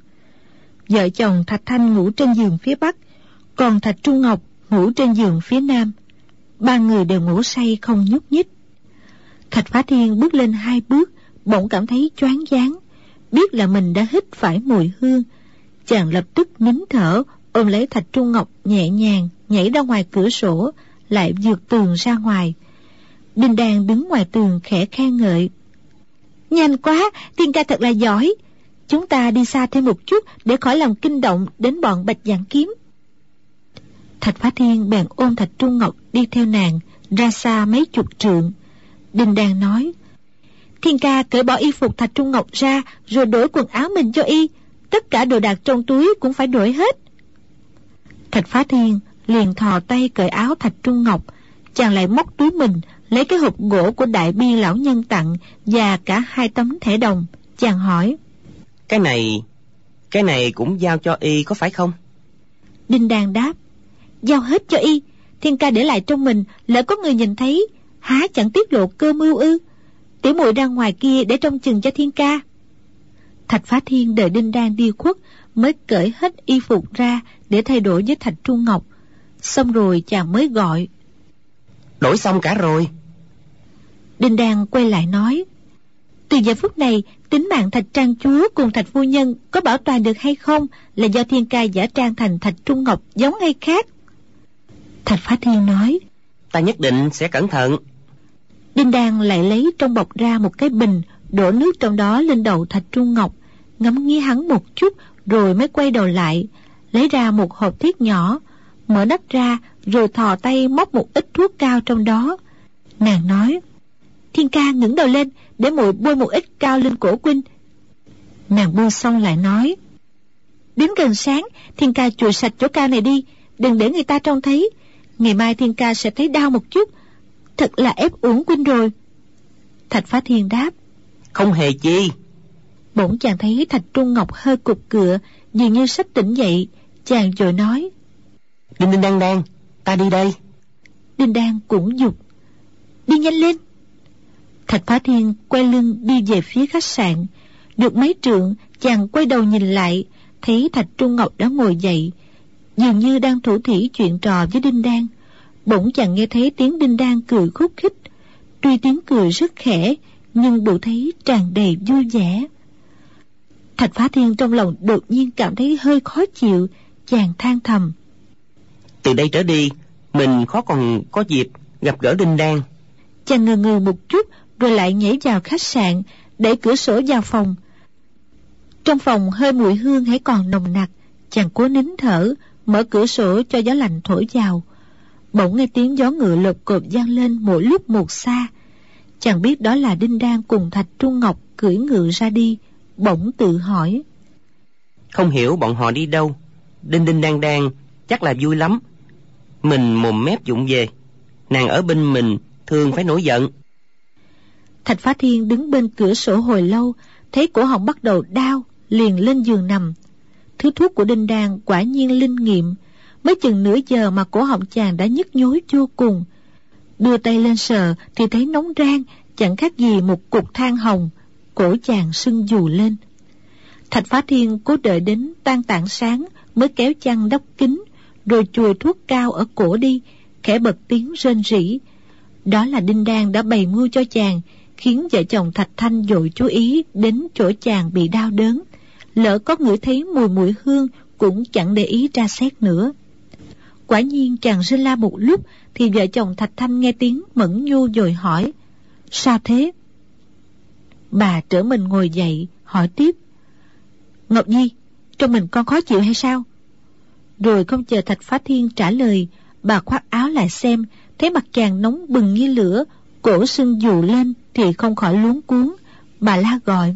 Vợ chồng Thạch Thanh ngủ trên giường phía bắc, còn Thạch Trung Ngọc ngủ trên giường phía nam. 3 người đều ngủ say không nhúc nhích. Thạch Phá Thiên bước lên 2 bước, bỗng cảm thấy choáng váng, biết là mình đã hít phải mùi hương. Chàng lập tức nín thở, ôm lấy Thạch Trung Ngọc nhẹ nhàng nhảy ra ngoài cửa sổ, lại vượt tường ra ngoài. Đinh Đan đứng ngoài tường khẽ khen ngợi. Nhanh quá, Thiên ca thật là giỏi. Chúng ta đi xa thêm một chút để khỏi làm kinh động đến bọn Bạch Dạng Kiếm. Thạch Phá Thiên bèn ôm Thạch Trung Ngọc đi theo nàng ra xa mấy chục trượng. Đinh Đan nói: Thiên ca cởi bỏ y phục Thạch Trung Ngọc ra, rồi đổi quần áo mình cho y. Tất cả đồ đạc trong túi cũng phải đổi hết. Thạch Phá Thiên liền thò tay cởi áo Thạch Trung Ngọc. Chàng lại móc túi mình lấy cái hộp gỗ của Đại Bi lão nhân tặng và cả 2 tấm thẻ đồng. Chàng hỏi: Cái này cũng giao cho y có phải không? Đinh Đan đáp: Giao hết cho y. Thiên ca để lại trong mình, lỡ có người nhìn thấy, há chẳng tiết lộ cơ mưu ư? Tiểu muội ra ngoài kia để trông chừng cho Thiên ca. Thạch Phá Thiên đợi Đinh Đan đi khuất mới cởi hết y phục ra để thay đổi với Thạch Trung Ngọc. Xong rồi chàng mới gọi: Đổi xong cả rồi. Đinh Đan quay lại nói: Từ giờ phút này, tính mạng Thạch Trang chúa cùng Thạch phu nhân có bảo toàn được hay không là do Thiên ca giả trang thành Thạch Trung Ngọc giống hay khác. Thạch Phá Thiên nói: Ta nhất định sẽ cẩn thận. Đinh Đan lại lấy trong bọc ra một cái bình, đổ nước trong đó lên đầu Thạch Trung Ngọc, ngắm nghía hắn một chút rồi mới quay đầu lại, lấy ra một hộp thiết nhỏ, mở nắp ra rồi thò tay móc một ít thuốc cao trong đó. Nàng nói: Thiên ca ngẩng đầu lên để muội bôi một ít cao lên cổ huynh. Nàng bôi xong lại nói: Đến gần sáng, Thiên ca chùi sạch chỗ cao này đi, đừng để người ta trông thấy. Ngày mai Thiên ca sẽ thấy đau một chút. Thật là ép uổng huynh rồi. Thạch Phá Thiên đáp: Không hề chi. Bỗng chàng thấy Thạch Trung Ngọc hơi cục cựa, dường như sắp tỉnh dậy. Chàng vội nói: Đinh Đan, ta đi đây. Đinh Đan cũng giục: Đi nhanh lên. Thạch Phá Thiên quay lưng đi về phía khách sạn. Được mấy trượng, chàng quay đầu nhìn lại, thấy Thạch Trung Ngọc đã ngồi dậy, dường như đang thủ thỉ chuyện trò với Đinh Đan. Bỗng chàng nghe thấy tiếng Đinh Đan cười khúc khích. Tuy tiếng cười rất khẽ, nhưng đủ thấy tràn đầy vui vẻ. Thạch Phá Thiên trong lòng đột nhiên cảm thấy hơi khó chịu. Chàng than thầm: Từ đây trở đi, mình khó còn có dịp gặp gỡ Đinh Đan. Chàng ngừ ngừ một chút rồi lại nhảy vào khách sạn, đẩy cửa sổ vào phòng. Trong phòng hơi mùi hương hãy còn nồng nặc. Chàng cố nín thở, mở cửa sổ cho gió lạnh thổi vào. Bỗng nghe tiếng gió ngựa lộp cộp vang lên mỗi lúc một xa. Chàng biết đó là Đinh Đan cùng Thạch Trung Ngọc cưỡi ngựa ra đi. Bỗng tự hỏi: Không hiểu bọn họ đi đâu. Đinh Đan chắc là vui lắm. Mình mồm mép vụng về, nàng ở bên mình thường phải nổi giận. Thạch Phá Thiên đứng bên cửa sổ hồi lâu, thấy cổ họng bắt đầu đau, liền lên giường nằm. Thứ thuốc của Đinh Đan quả nhiên linh nghiệm. Mới chừng nửa giờ mà cổ họng chàng đã nhức nhối vô cùng. Đưa tay lên sờ thì thấy nóng rang, chẳng khác gì một cục than hồng. Cổ chàng sưng dù lên. Thạch Phá Thiên cố đợi đến tan tảng sáng mới kéo chăn đắp kín, rồi chùi thuốc cao ở cổ đi, khẽ bật tiếng rên rỉ. Đó là Đinh Đan đã bày mưu cho chàng, khiến vợ chồng Thạch Thanh vội chú ý đến chỗ chàng bị đau đớn. Lỡ có ngửi thấy mùi hương cũng chẳng để ý tra xét nữa. Quả nhiên chàng rên la một lúc thì vợ chồng Thạch Thanh nghe tiếng mẫn nhu rồi hỏi: Sao thế? Bà trở mình ngồi dậy hỏi tiếp: Ngọc Nhi, trong mình con khó chịu hay sao? Rồi không chờ Thạch Phá Thiên trả lời, bà khoác áo lại xem, thấy mặt chàng nóng bừng như lửa, cổ sưng dù lên thì không khỏi luống cuống. Bà la gọi: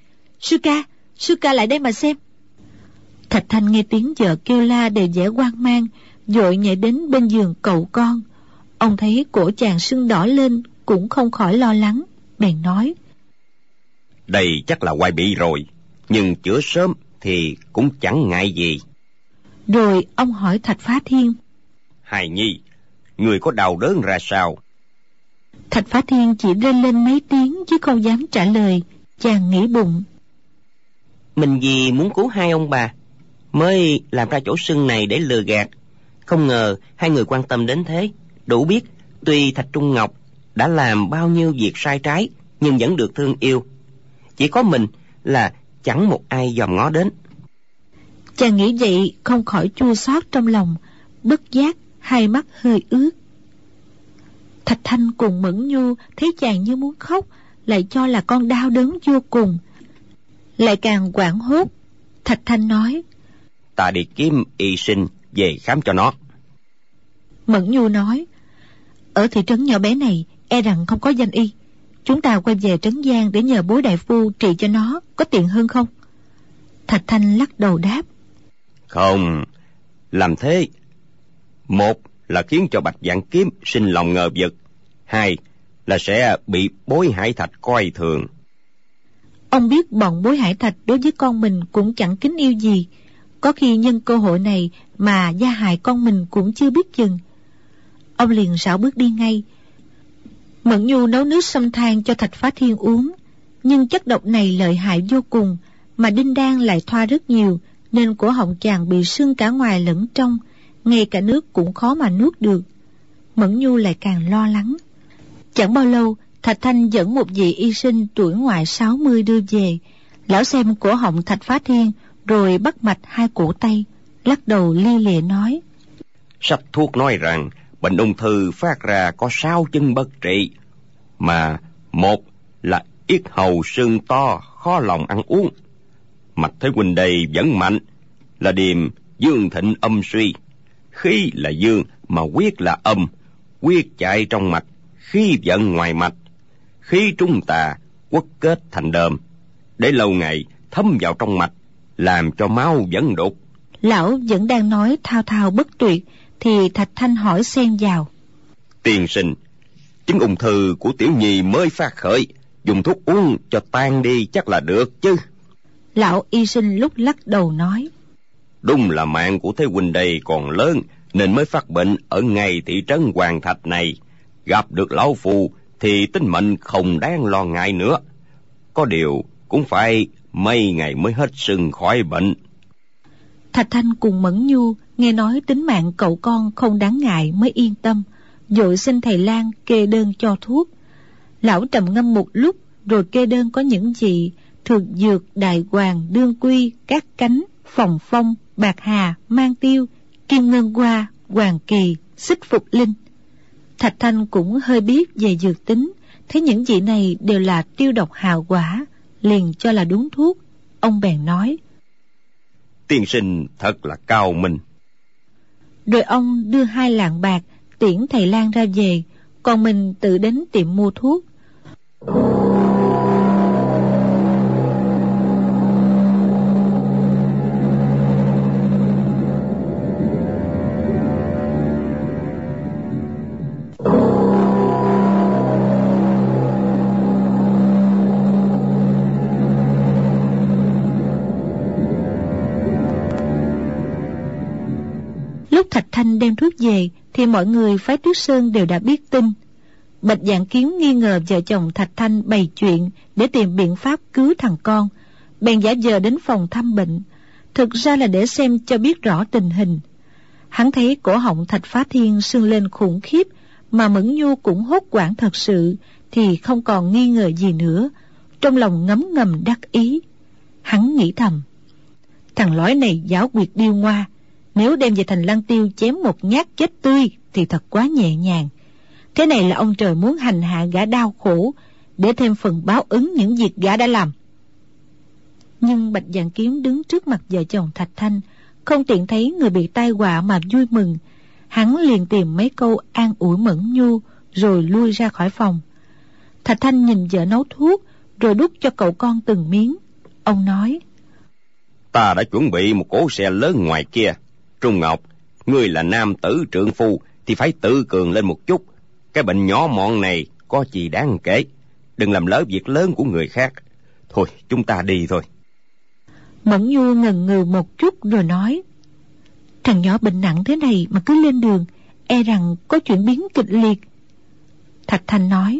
Sư ca lại đây mà xem. Thạch Thanh nghe tiếng vợ kêu la đầy vẻ hoang mang, vội nhảy đến bên giường cậu con. Ông thấy cổ chàng sưng đỏ lên cũng không khỏi lo lắng, bèn nói: Đây chắc là quai bị rồi, nhưng chữa sớm thì cũng chẳng ngại gì. Rồi ông hỏi Thạch Phá Thiên: Hài nhi, người có đau đớn ra sao? Thạch Phá Thiên chỉ rên lên mấy tiếng chứ không dám trả lời. Chàng nghĩ bụng: Mình vì muốn cứu hai ông bà mới làm ra chỗ sưng này để lừa gạt. Không ngờ hai người quan tâm đến thế. Đủ biết tuy Thạch Trung Ngọc đã làm bao nhiêu việc sai trái, nhưng vẫn được thương yêu. Chỉ có mình là chẳng một ai dòm ngó đến. Chàng nghĩ vậy không khỏi chua xót trong lòng, bất giác hai mắt hơi ướt. Thạch Thanh cùng Mẫn Nhu thấy chàng như muốn khóc, lại cho là con đau đớn vô cùng, lại càng hoảng hốt. Thạch Thanh nói: Ta đi kiếm y sinh về khám cho nó. Mẫn Nhu nói: Ở thị trấn nhỏ bé này e rằng không có danh y, chúng ta quay về trấn Giang để nhờ bối đại phu trị cho nó, có tiện hơn không? Thạch Thanh lắc đầu đáp: Không, làm thế, một là khiến cho Bạch Vạn Kiếm sinh lòng ngờ vực, hai là sẽ bị Bối Hải Thạch coi thường. Ông biết bọn Bối Hải Thạch đối với con mình cũng chẳng kính yêu gì, có khi nhân cơ hội này mà gia hại con mình cũng chưa biết chừng. Ông liền rảo bước đi ngay. Mẫn Nhu nấu nước sâm than cho Thạch Phá Thiên uống, nhưng chất độc này lợi hại vô cùng, mà đinh đan lại thoa rất nhiều, nên cổ họng chàng bị sưng cả ngoài lẫn trong, ngay cả nước cũng khó mà nuốt được. Mẫn Nhu lại càng lo lắng. Chẳng bao lâu, Thạch Thanh dẫn một vị y sinh tuổi ngoài 60 đưa về. Lão xem cổ họng Thạch Phá Thiên, rồi bắt mạch hai cổ tay, lắc đầu lia lịa nói: Sách thuốc nói rằng bệnh ung thư phát ra có 6 chứng bất trị, mà một là yết hầu sưng to, khó lòng ăn uống. Mạch Thế huynh đây vẫn mạnh, là điềm dương thịnh âm suy. Khí là dương mà huyết là âm, huyết chạy trong mạch, khí vận ngoài mạch. Khí trung tà, quất kết thành đờm, để lâu ngày thấm vào trong mạch, làm cho máu dẫn đục. Lão vẫn đang nói thao thao bất tuyệt, thì Thạch Thanh hỏi xen vào: Tiên sinh, chứng ung thư của tiểu nhi mới phát khởi, dùng thuốc uống cho tan đi chắc là được chứ? Lão y sinh lúc lắc đầu nói: Đúng là mạng của Thế huynh đây còn lớn, nên mới phát bệnh ở ngay thị trấn Hoàng Thạch này. Gặp được lão phù thì tính mệnh không đáng lo ngại nữa. Có điều cũng phải mấy ngày mới hết sưng khỏi bệnh. Thạch Thanh cùng Mẫn Nhu nghe nói tính mạng cậu con không đáng ngại mới yên tâm, vội xin thầy lang kê đơn cho thuốc. Lão trầm ngâm một lúc rồi kê đơn có những gì: thực dược, đại hoàng, đương quy, cát cánh, phòng phong, bạc hà, mang tiêu, kim ngân hoa, hoàng kỳ, xích phục linh. Thạch Thanh cũng hơi biết về dược tính, thấy những vị này đều là tiêu độc hào quả, liền cho là đúng thuốc. Ông bèn nói: Tiên sinh thật là cao minh. Rồi ông đưa 2 lạng bạc tiễn thầy lang ra về, còn mình tự đến tiệm mua thuốc. Lúc Thạch Thanh đem thuốc về thì mọi người phái Tuyết Sơn đều đã biết tin. Bạch Vạn Kiếm nghi ngờ vợ chồng Thạch Thanh bày chuyện để tìm biện pháp cứu thằng con, bèn giả vờ đến phòng thăm bệnh, thực ra là để xem cho biết rõ tình hình. Hắn thấy cổ họng Thạch Phá Thiên sưng lên khủng khiếp, mà Mẫn Nhu cũng hốt hoảng thật sự, thì không còn nghi ngờ gì nữa, trong lòng ngấm ngầm đắc ý. Hắn nghĩ thầm: thằng lói này giáo quyệt điêu ngoa, nếu đem về thành Lăng Tiêu chém một nhát chết tươi thì thật quá nhẹ nhàng. Thế này là ông trời muốn hành hạ gã đau khổ, để thêm phần báo ứng những việc gã đã làm. Nhưng Bạch Vạn Kiếm đứng trước mặt vợ chồng Thạch Thanh, không tiện thấy người bị tai họa mà vui mừng. Hắn liền tìm mấy câu an ủi Mẫn Nhu, rồi lui ra khỏi phòng. Thạch Thanh nhìn vợ nấu thuốc, rồi đút cho cậu con từng miếng. Ông nói: Ta đã chuẩn bị một cỗ xe lớn ngoài kia. Trung Ngọc, ngươi là nam tử trượng phu thì phải tự cường lên một chút. Cái bệnh nhỏ mọn này có gì đáng kể, đừng làm lỡ việc lớn của người khác. Thôi, chúng ta đi thôi. Mẫn Nhu ngần ngừ một chút rồi nói: thằng nhỏ bệnh nặng thế này mà cứ lên đường, e rằng có chuyển biến kịch liệt. Thạch Thanh nói: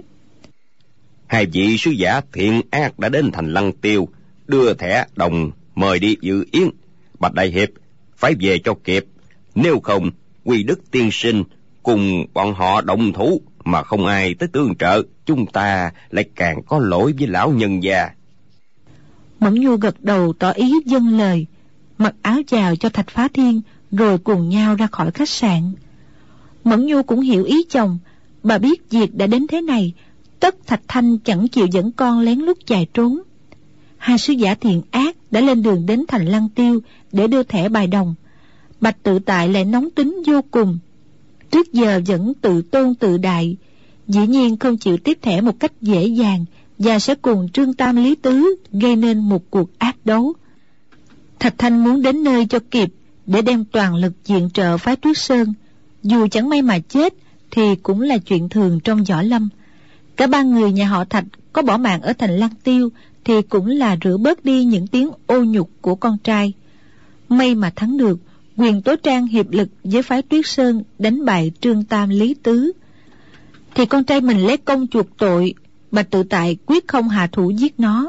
2 vị sứ giả thiện ác đã đến thành Lăng Tiêu, đưa thẻ đồng mời đi dự yến. Bạch đại hiệp phải về cho kịp, nếu không Quy Đức tiên sinh cùng bọn họ động thủ mà không ai tới tương trợ, chúng ta lại càng có lỗi với lão nhân gia. Mẫn Nhu gật đầu tỏ ý dâng lời, mặc áo chào cho Thạch Phá Thiên, rồi cùng nhau ra khỏi khách sạn. Mẫn Nhu cũng hiểu ý chồng, Bà biết việc đã đến thế này, tất Thạch Thanh chẳng chịu dẫn con lén lút chạy trốn. Hai sứ giả thiện ác đã lên đường đến thành Lăng Tiêu để đưa thẻ bài đồng. Bạch Tự Tại lại nóng tính vô cùng, trước giờ vẫn tự tôn tự đại, dĩ nhiên không chịu tiếp thẻ một cách dễ dàng, và sẽ cùng Trương Tam Lý Tứ gây nên một cuộc ác đấu. Thạch Thanh muốn đến nơi cho kịp để đem toàn lực viện trợ phái Tuyết Sơn. Dù chẳng may mà chết thì cũng là chuyện thường trong võ lâm. Cả ba người nhà họ Thạch có bỏ mạng ở thành Lăng Tiêu thì cũng là rửa bớt đi những tiếng ô nhục của con trai. May mà thắng được, Quyền Tố Trang hiệp lực với phái Tuyết Sơn đánh bại Trương Tam Lý Tứ, thì con trai mình lấy công chuộc tội, Bạch Tự Tại quyết không hạ thủ giết nó.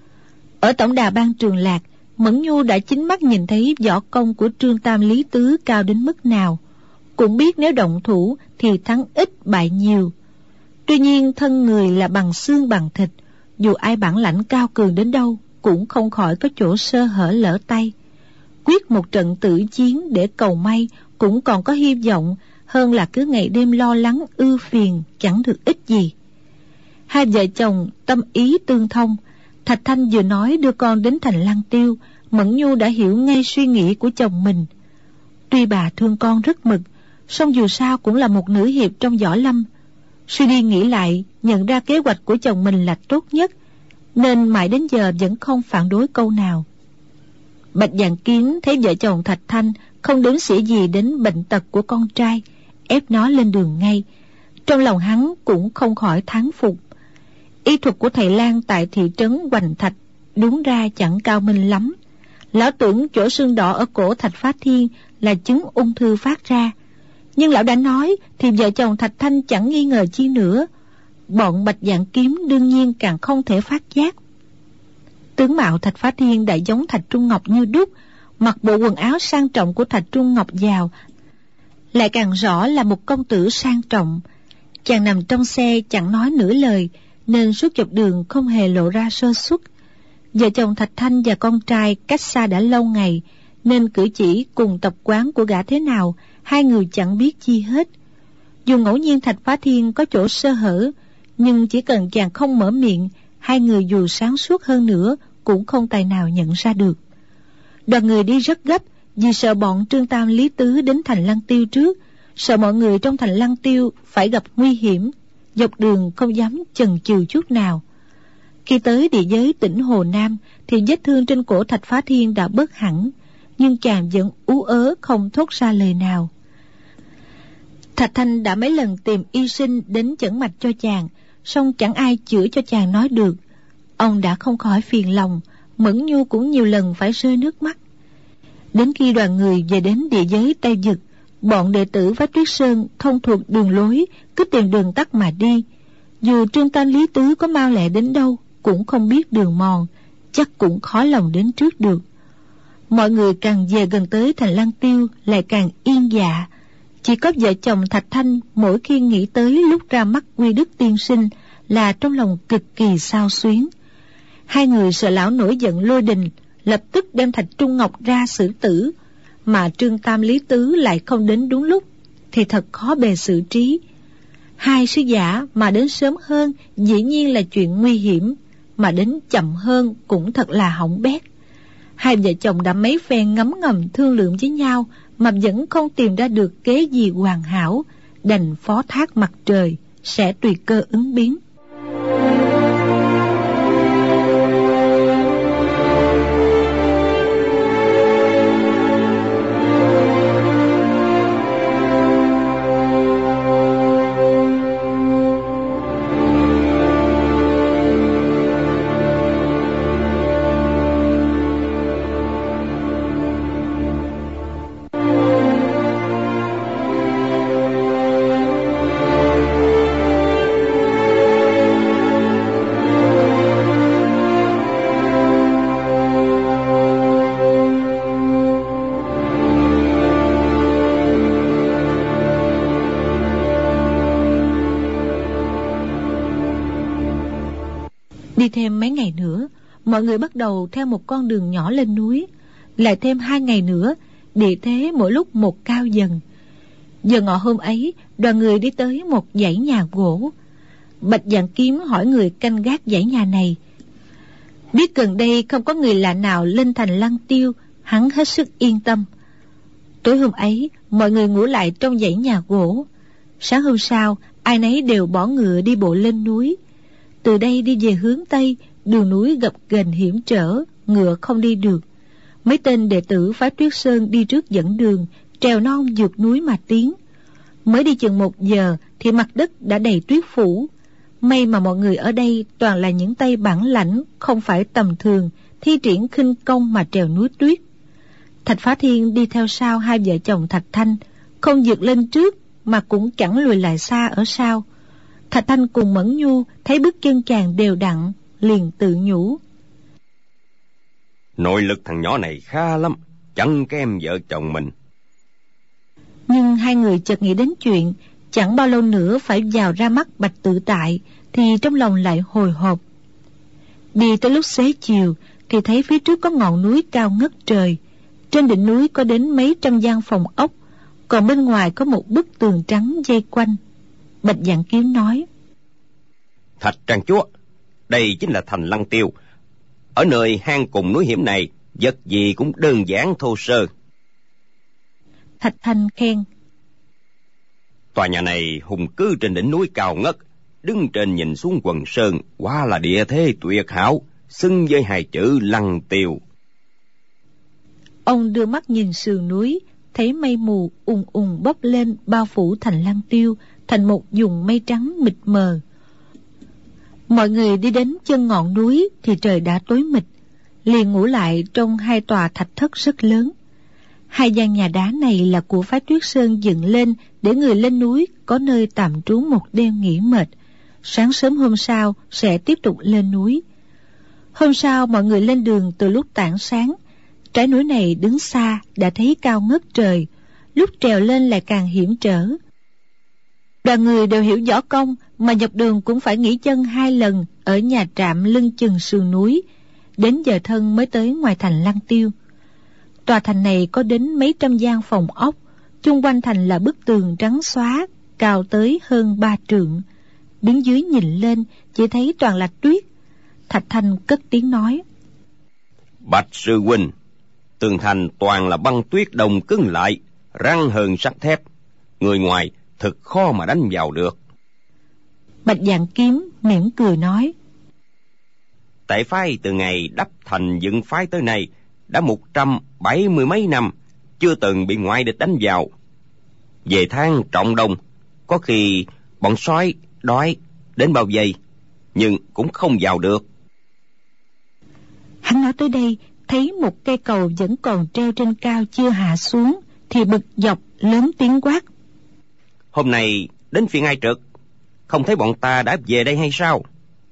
Ở tổng đà Ban Trường Lạc, Mẫn Nhu đã chính mắt nhìn thấy võ công của Trương Tam Lý Tứ cao đến mức nào, cũng biết nếu động thủ thì thắng ít bại nhiều. Tuy nhiên thân người là bằng xương bằng thịt, dù ai bản lãnh cao cường đến đâu cũng không khỏi có chỗ sơ hở lỡ tay. Quyết một trận tử chiến để cầu may cũng còn có hy vọng hơn là cứ ngày đêm lo lắng ưu phiền chẳng được ích gì. Hai vợ chồng tâm ý tương thông. Thạch Thanh vừa nói đưa con đến thành Lăng Tiêu, Mẫn Nhu đã hiểu ngay suy nghĩ của chồng mình. Tuy bà thương con rất mực, song dù sao cũng là một nữ hiệp trong võ lâm. Suy đi nghĩ lại, nhận ra kế hoạch của chồng mình là tốt nhất, nên mãi đến giờ vẫn không phản đối câu nào. Bạch Vạn Kiếm thấy vợ chồng Thạch Thanh không đếm xỉa gì đến bệnh tật của con trai, ép nó lên đường ngay. Trong lòng hắn cũng không khỏi thán phục. Y thuật của thầy Lang tại thị trấn Hoành Thạch đúng ra chẳng cao minh lắm. Lão tưởng chỗ sưng đỏ ở cổ Thạch Phá Thiên là chứng ung thư phát ra, nhưng lão đã nói thì vợ chồng Thạch Thanh chẳng nghi ngờ chi nữa. Bọn Bạch Vạn Kiếm đương nhiên càng không thể phát giác. Tướng mạo Thạch Phá Thiên đã giống Thạch Trung Ngọc như đúc, mặc bộ quần áo sang trọng của Thạch Trung Ngọc vào lại càng rõ là một công tử sang trọng. Chàng nằm trong xe chẳng nói nửa lời, nên suốt dọc đường không hề lộ ra sơ suất. Vợ chồng Thạch Thanh và con trai cách xa đã lâu ngày, nên cử chỉ cùng tập quán của gã thế nào hai người chẳng biết chi hết. Dù ngẫu nhiên Thạch Phá Thiên có chỗ sơ hở, nhưng chỉ cần chàng không mở miệng, hai người dù sáng suốt hơn nữa cũng không tài nào nhận ra được. Đoàn người đi rất gấp vì sợ bọn Trương Tam Lý Tứ đến thành Lăng Tiêu trước, sợ mọi người trong thành Lăng Tiêu phải gặp nguy hiểm, dọc đường không dám chần chừ chút nào. Khi tới địa giới tỉnh Hồ Nam thì vết thương trên cổ Thạch Phá Thiên đã bớt hẳn, nhưng chàng vẫn ú ớ không thốt ra lời nào. Thạch Thanh đã mấy lần tìm y sinh đến chẩn mạch cho chàng, song chẳng ai chữa cho chàng nói được. Ông đã không khỏi phiền lòng, Mẫn Nhu cũng nhiều lần phải rơi nước mắt. Đến khi đoàn người về đến địa giới Tây Vực, bọn đệ tử phái Tuyết Sơn không thuộc đường lối, cứ tìm đường tắt mà đi. Dù Trương Tam Lý Tứ có mau lẹ đến đâu cũng không biết đường mòn, chắc cũng khó lòng đến trước được. Mọi người càng về gần tới thành Lăng Tiêu lại càng yên dạ. Chỉ có vợ chồng Thạch Thanh mỗi khi nghĩ tới lúc ra mắt Quy Đức tiên sinh là trong lòng cực kỳ xao xuyến. Hai người sợ lão nổi giận lôi đình, lập tức đem Thạch Trung Ngọc ra xử tử, mà Trương Tam Lý Tứ lại không đến đúng lúc thì thật khó bề xử trí. Hai sứ giả mà đến sớm hơn dĩ nhiên là chuyện nguy hiểm, mà đến chậm hơn cũng thật là hỏng bét. Hai vợ chồng đã mấy phen ngấm ngầm thương lượng với nhau mà vẫn không tìm ra được kế gì hoàn hảo, đành phó thác mặt trời sẽ tùy cơ ứng biến. Đi thêm mấy ngày nữa, mọi người bắt đầu theo một con đường nhỏ lên núi. Lại thêm 2 ngày nữa, địa thế mỗi lúc một cao dần. Giờ ngọ hôm ấy, đoàn người đi tới một dãy nhà gỗ. Bạch Dạng Kiếm hỏi người canh gác dãy nhà này. Biết gần đây không có người lạ nào lên thành Lăng Tiêu, hắn hết sức yên tâm. Tối hôm ấy, mọi người ngủ lại trong dãy nhà gỗ. Sáng hôm sau, ai nấy đều bỏ ngựa đi bộ lên núi. Từ đây đi về hướng Tây, đường núi gập ghềnh hiểm trở, ngựa không đi được. Mấy tên đệ tử phái Tuyết Sơn đi trước dẫn đường, trèo non vượt núi mà tiến. Mới đi chừng 1 giờ thì mặt đất đã đầy tuyết phủ. May mà mọi người ở đây toàn là những tay bản lãnh, không phải tầm thường, thi triển khinh công mà trèo núi tuyết. Thạch Phá Thiên đi theo sau hai vợ chồng Thạch Thanh, không vượt lên trước mà cũng chẳng lùi lại xa ở sau. Thạch Thanh cùng Mẫn Nhu thấy bước chân chàng đều đặn, liền tự nhủ: nội lực thằng nhỏ này khá lắm, chẳng kém vợ chồng mình. Nhưng hai người chợt nghĩ đến chuyện chẳng bao lâu nữa phải vào ra mắt Bạch Tự Tại, thì trong lòng lại hồi hộp. Đi tới lúc xế chiều thì thấy phía trước có ngọn núi cao ngất trời. Trên đỉnh núi có đến mấy trăm gian phòng ốc, còn bên ngoài có một bức tường trắng vây quanh. Bạch Dạng Kiếm nói: Thạch Trang Chúa, đây chính là thành Lăng Tiêu. Ở nơi hang cùng núi hiểm này, vật gì cũng đơn giản thô sơ. Thạch Thanh khen: Tòa nhà này hùng cứ trên đỉnh núi cao ngất, đứng trên nhìn xuống quần sơn, quả là địa thế tuyệt hảo, xứng với hai chữ Lăng Tiêu. Ông đưa mắt nhìn sườn núi, thấy mây mù ùn ùn bốc lên bao phủ thành Lăng Tiêu, thành một vùng mây trắng mịt mờ. Mọi người đi đến chân ngọn núi thì trời đã tối mịt, liền ngủ lại trong hai tòa thạch thất rất lớn. Hai gian nhà đá này là của phái Tuyết Sơn dựng lên để người lên núi có nơi tạm trú một đêm nghỉ mệt. Sáng sớm hôm sau sẽ tiếp tục lên núi. Hôm sau mọi người lên đường từ lúc tảng sáng. Trái núi này đứng xa đã thấy cao ngất trời, lúc trèo lên lại càng hiểm trở. Đoàn người đều hiểu võ công mà dọc đường cũng phải nghỉ chân 2 lần ở nhà trạm lưng chừng sườn núi, đến giờ thân mới tới ngoài thành Lăng Tiêu. Tòa thành này có đến mấy trăm gian phòng ốc, chung quanh thành là bức tường trắng xóa, cao tới hơn 3 trượng. Đứng dưới nhìn lên chỉ thấy toàn là tuyết. Thạch Thanh cất tiếng nói: Bạch sư huynh, tường thành toàn là băng tuyết đồng cứng lại, rắn hơn sắt thép, người ngoài thật khó mà đánh vào được. Bạch Dạng Kiếm mỉm cười nói: Tại phái từ ngày đắp thành dựng phái tới nay đã 170 mấy năm, chưa từng bị ngoại địch đánh vào. Về tháng trọng đông, có khi bọn sói đói đến bao vây, nhưng cũng không vào được. Hắn nói tới đây, thấy một cây cầu vẫn còn treo trên cao chưa hạ xuống, thì bực dọc lớn tiếng quát: Hôm nay đến phiên ai trực? Không thấy bọn ta đã về đây hay sao?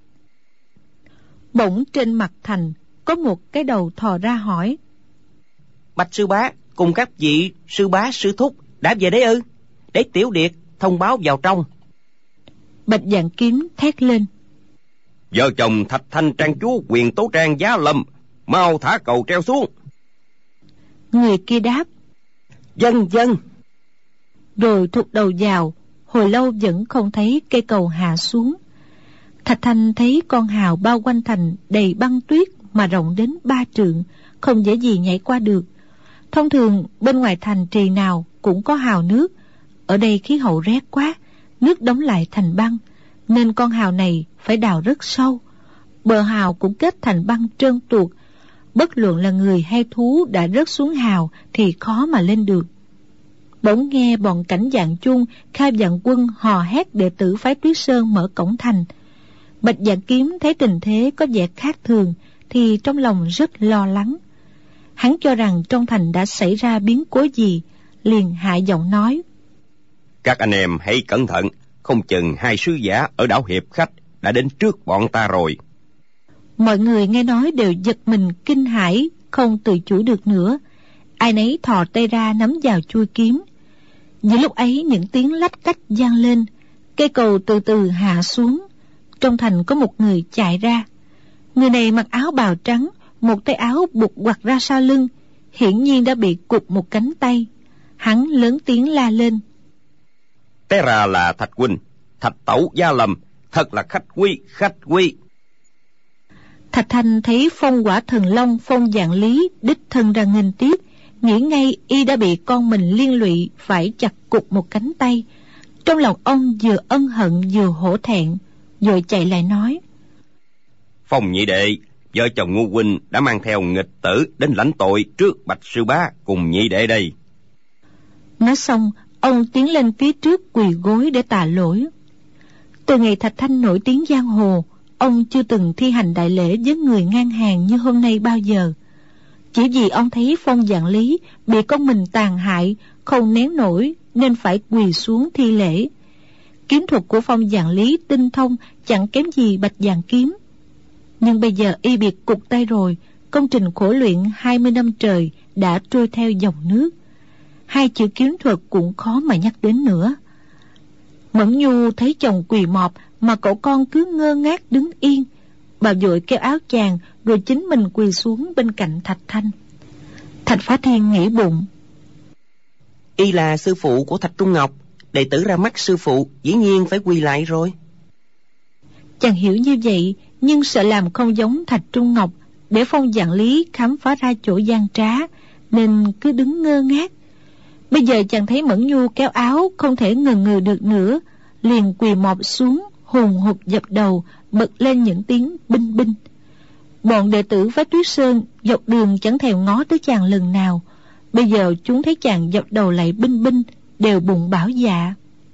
Bỗng trên mặt thành có một cái đầu thò ra hỏi: Bạch sư bá cùng các vị sư bá sư thúc đã về đấy ư? Để tiểu điệt thông báo vào trong. Bạch Dạng Kiếm thét lên: Vợ chồng Thạch Thanh Trang Chúa Quyền Tố Trang Giá Lâm, mau thả cầu treo xuống. Người kia đáp: Dân dân. Rồi thụt đầu vào, hồi lâu vẫn không thấy cây cầu hạ xuống. Thạch Thanh thấy con hào bao quanh thành đầy băng tuyết mà rộng đến 3 trượng, không dễ gì nhảy qua được. Thông thường bên ngoài thành trì nào cũng có hào nước, ở đây khí hậu rét quá, nước đóng lại thành băng, nên con hào này phải đào rất sâu. Bờ hào cũng kết thành băng trơn tuột, bất luận là người hay thú đã rớt xuống hào thì khó mà lên được. Bỗng nghe bọn Cảnh Dạng Chung, Khai Dạng Quân hò hét đệ tử phái Tuyết Sơn mở cổng thành. Bạch Dạng Kiếm thấy tình thế có vẻ khác thường thì trong lòng rất lo lắng. Hắn cho rằng trong thành đã xảy ra biến cố gì, liền hạ giọng nói: Các anh em hãy cẩn thận, không chừng 2 sứ giả ở đảo Hiệp Khách đã đến trước bọn ta rồi. Mọi người nghe nói đều giật mình kinh hãi, không tự chủ được nữa. Ai nấy thò tay ra nắm vào chuôi kiếm. Giữa lúc ấy những tiếng lách cách vang lên, cây cầu từ từ hạ xuống. Trong thành có một người chạy ra. Người này mặc áo bào trắng, một tay áo buộc quặt ra sau lưng, hiển nhiên đã bị cụt một cánh tay. Hắn lớn tiếng la lên: Té ra là Thạch huynh, Thạch tẩu gia lầm, thật là khách quý. Thạch Thanh thấy Phong Quả Thần Long Phong Vạn Lý đích thân ra nghênh tiếp, nghĩ ngay y đã bị con mình liên lụy, phải chặt cụt một cánh tay. Trong lòng ông vừa ân hận vừa hổ thẹn, rồi chạy lại nói: Phong nhị đệ, vợ chồng Ngô huynh đã mang theo nghịch tử đến lãnh tội trước Bạch sư bá cùng nhị đệ đây. Nói xong, ông tiến lên phía trước quỳ gối để tạ lỗi. Từ ngày Thạch Thanh nổi tiếng giang hồ, ông chưa từng thi hành đại lễ với người ngang hàng như hôm nay bao giờ. Chỉ vì ông thấy Phong Vạn Lý bị con mình tàn hại, không nén nổi nên phải quỳ xuống thi lễ. Kiếm thuật của Phong Vạn Lý tinh thông chẳng kém gì Bạch Vàng Kiếm. Nhưng bây giờ y bị cụt tay rồi, công trình khổ luyện 20 năm trời đã trôi theo dòng nước. Hai chữ kiếm thuật cũng khó mà nhắc đến nữa. Mẫn Nhu thấy chồng quỳ mọp mà cậu con cứ ngơ ngác đứng yên. Bà vội kêu áo chàng rồi chính mình quỳ xuống bên cạnh Thạch Thanh. Thạch Phá Thiên nghĩ bụng: Y là sư phụ của Thạch Trung Ngọc, đệ tử ra mắt sư phụ dĩ nhiên phải quỳ lại rồi. Chàng hiểu như vậy, nhưng sợ làm không giống Thạch Trung Ngọc, để Phong Vạn Lý khám phá ra chỗ gian trá, nên cứ đứng ngơ ngác. Bây giờ chàng thấy Mẫn Nhu kéo áo không thể ngừ được nữa, liền quỳ mọp xuống, hùng hục dập đầu, bật lên những tiếng binh binh. Bọn đệ tử Phái Tuyết Sơn dọc đường chẳng thèm ngó tới chàng lần nào. Bây giờ chúng thấy chàng dập đầu lại binh binh, đều bụng bảo dạ: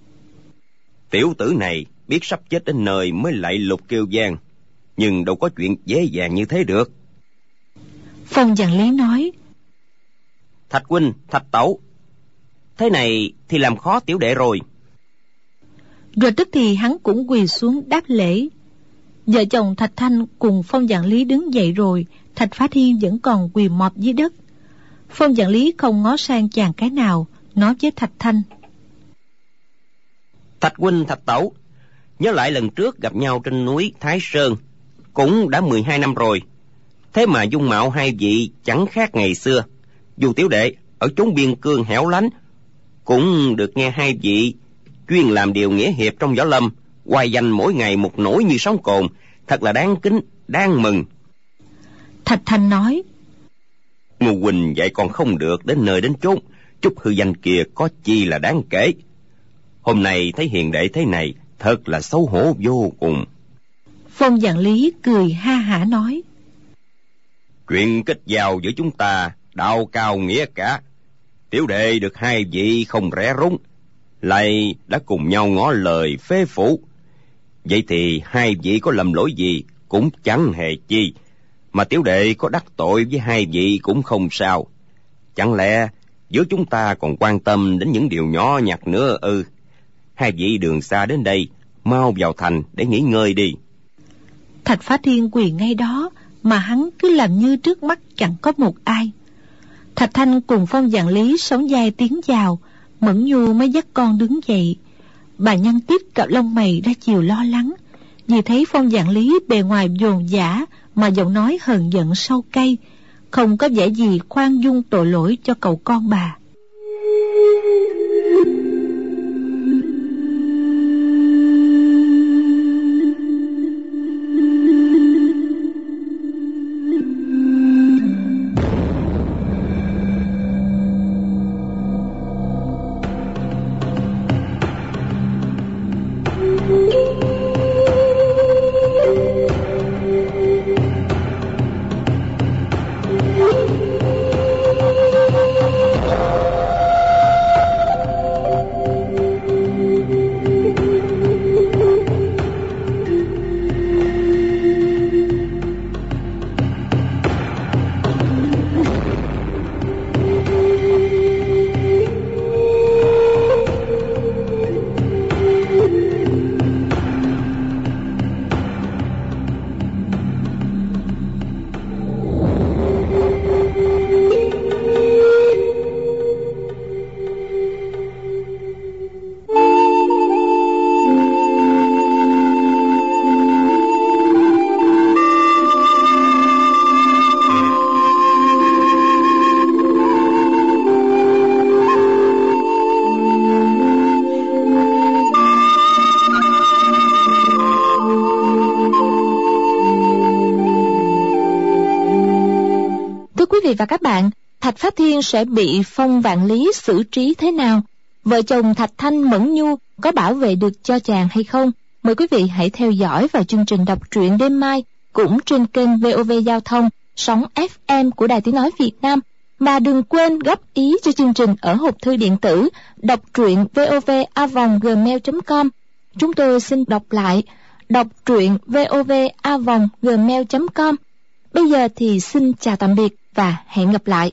Tiểu tử này biết sắp chết đến nơi mới lại lục kêu vang, nhưng đâu có chuyện dễ dàng như thế được. Phong Vạn Lý nói: Thạch huynh, Thạch tẩu, thế này thì làm khó tiểu đệ rồi. Rồi tức thì hắn cũng quỳ xuống đáp lễ. Vợ chồng Thạch Thanh cùng Phong Vạn Lý đứng dậy rồi, Thạch Phá Thiên vẫn còn quỳ mọp dưới đất. Phong Vạn Lý không ngó sang chàng cái nào, nói với Thạch Thanh: Thạch huynh, Thạch tẩu, nhớ lại lần trước gặp nhau trên núi Thái Sơn, cũng đã 12 năm rồi. Thế mà dung mạo hai vị chẳng khác ngày xưa. Dù tiểu đệ ở chốn biên cương hẻo lánh, cũng được nghe hai vị chuyên làm điều nghĩa hiệp trong võ lâm, hoài danh mỗi ngày một nổi như sóng cồn, thật là đáng kính, đáng mừng. Thạch Thanh nói: Ngô huynh dạy còn không được đến nơi đến chốn, chút hư danh kia có chi là đáng kể. Hôm nay thấy hiền đệ thế này, thật là xấu hổ vô cùng. Phong Vạn Lý cười ha hả nói: Chuyện kết giao giữa chúng ta đạo cao nghĩa cả, tiểu đệ được hai vị không rẻ rúng, lại đã cùng nhau ngỏ lời phế phủ. Vậy thì hai vị có lầm lỗi gì cũng chẳng hề chi, mà tiểu đệ có đắc tội với hai vị cũng không sao. Chẳng lẽ giữa chúng ta còn quan tâm đến những điều nhỏ nhặt nữa ư? Hai vị đường xa đến đây, mau vào thành để nghỉ ngơi đi. Thạch Phá Thiên quỳ ngay đó, mà hắn cứ làm như trước mắt chẳng có một ai. Thạch Thanh cùng Phong Vạn Lý sóng vai tiến vào, Mẫn Nhu mới dắt con đứng dậy. Bà nhăn tiếp cặp lông mày ra chiều lo lắng, vì thấy Phong Vạn Lý bề ngoài dồn dã mà giọng nói hờn giận sâu cay, không có vẻ gì khoan dung tội lỗi cho cậu con bà. vị và các bạn, Thạch Phát Thiên sẽ bị Phong Vạn Lý xử trí thế nào? Vợ chồng Thạch Thanh Mẫn Nhu có bảo vệ được cho chàng hay không? Mời quý vị hãy theo dõi vào chương trình đọc truyện đêm mai cũng trên kênh VOV Giao thông, sóng FM của Đài Tiếng Nói Việt Nam. Và đừng quên góp ý cho chương trình ở hộp thư điện tử đọc truyện vov@gmail.com. Chúng tôi xin đọc lại: đọc truyện vov@gmail.com. Bây giờ thì xin chào tạm biệt và hẹn gặp lại.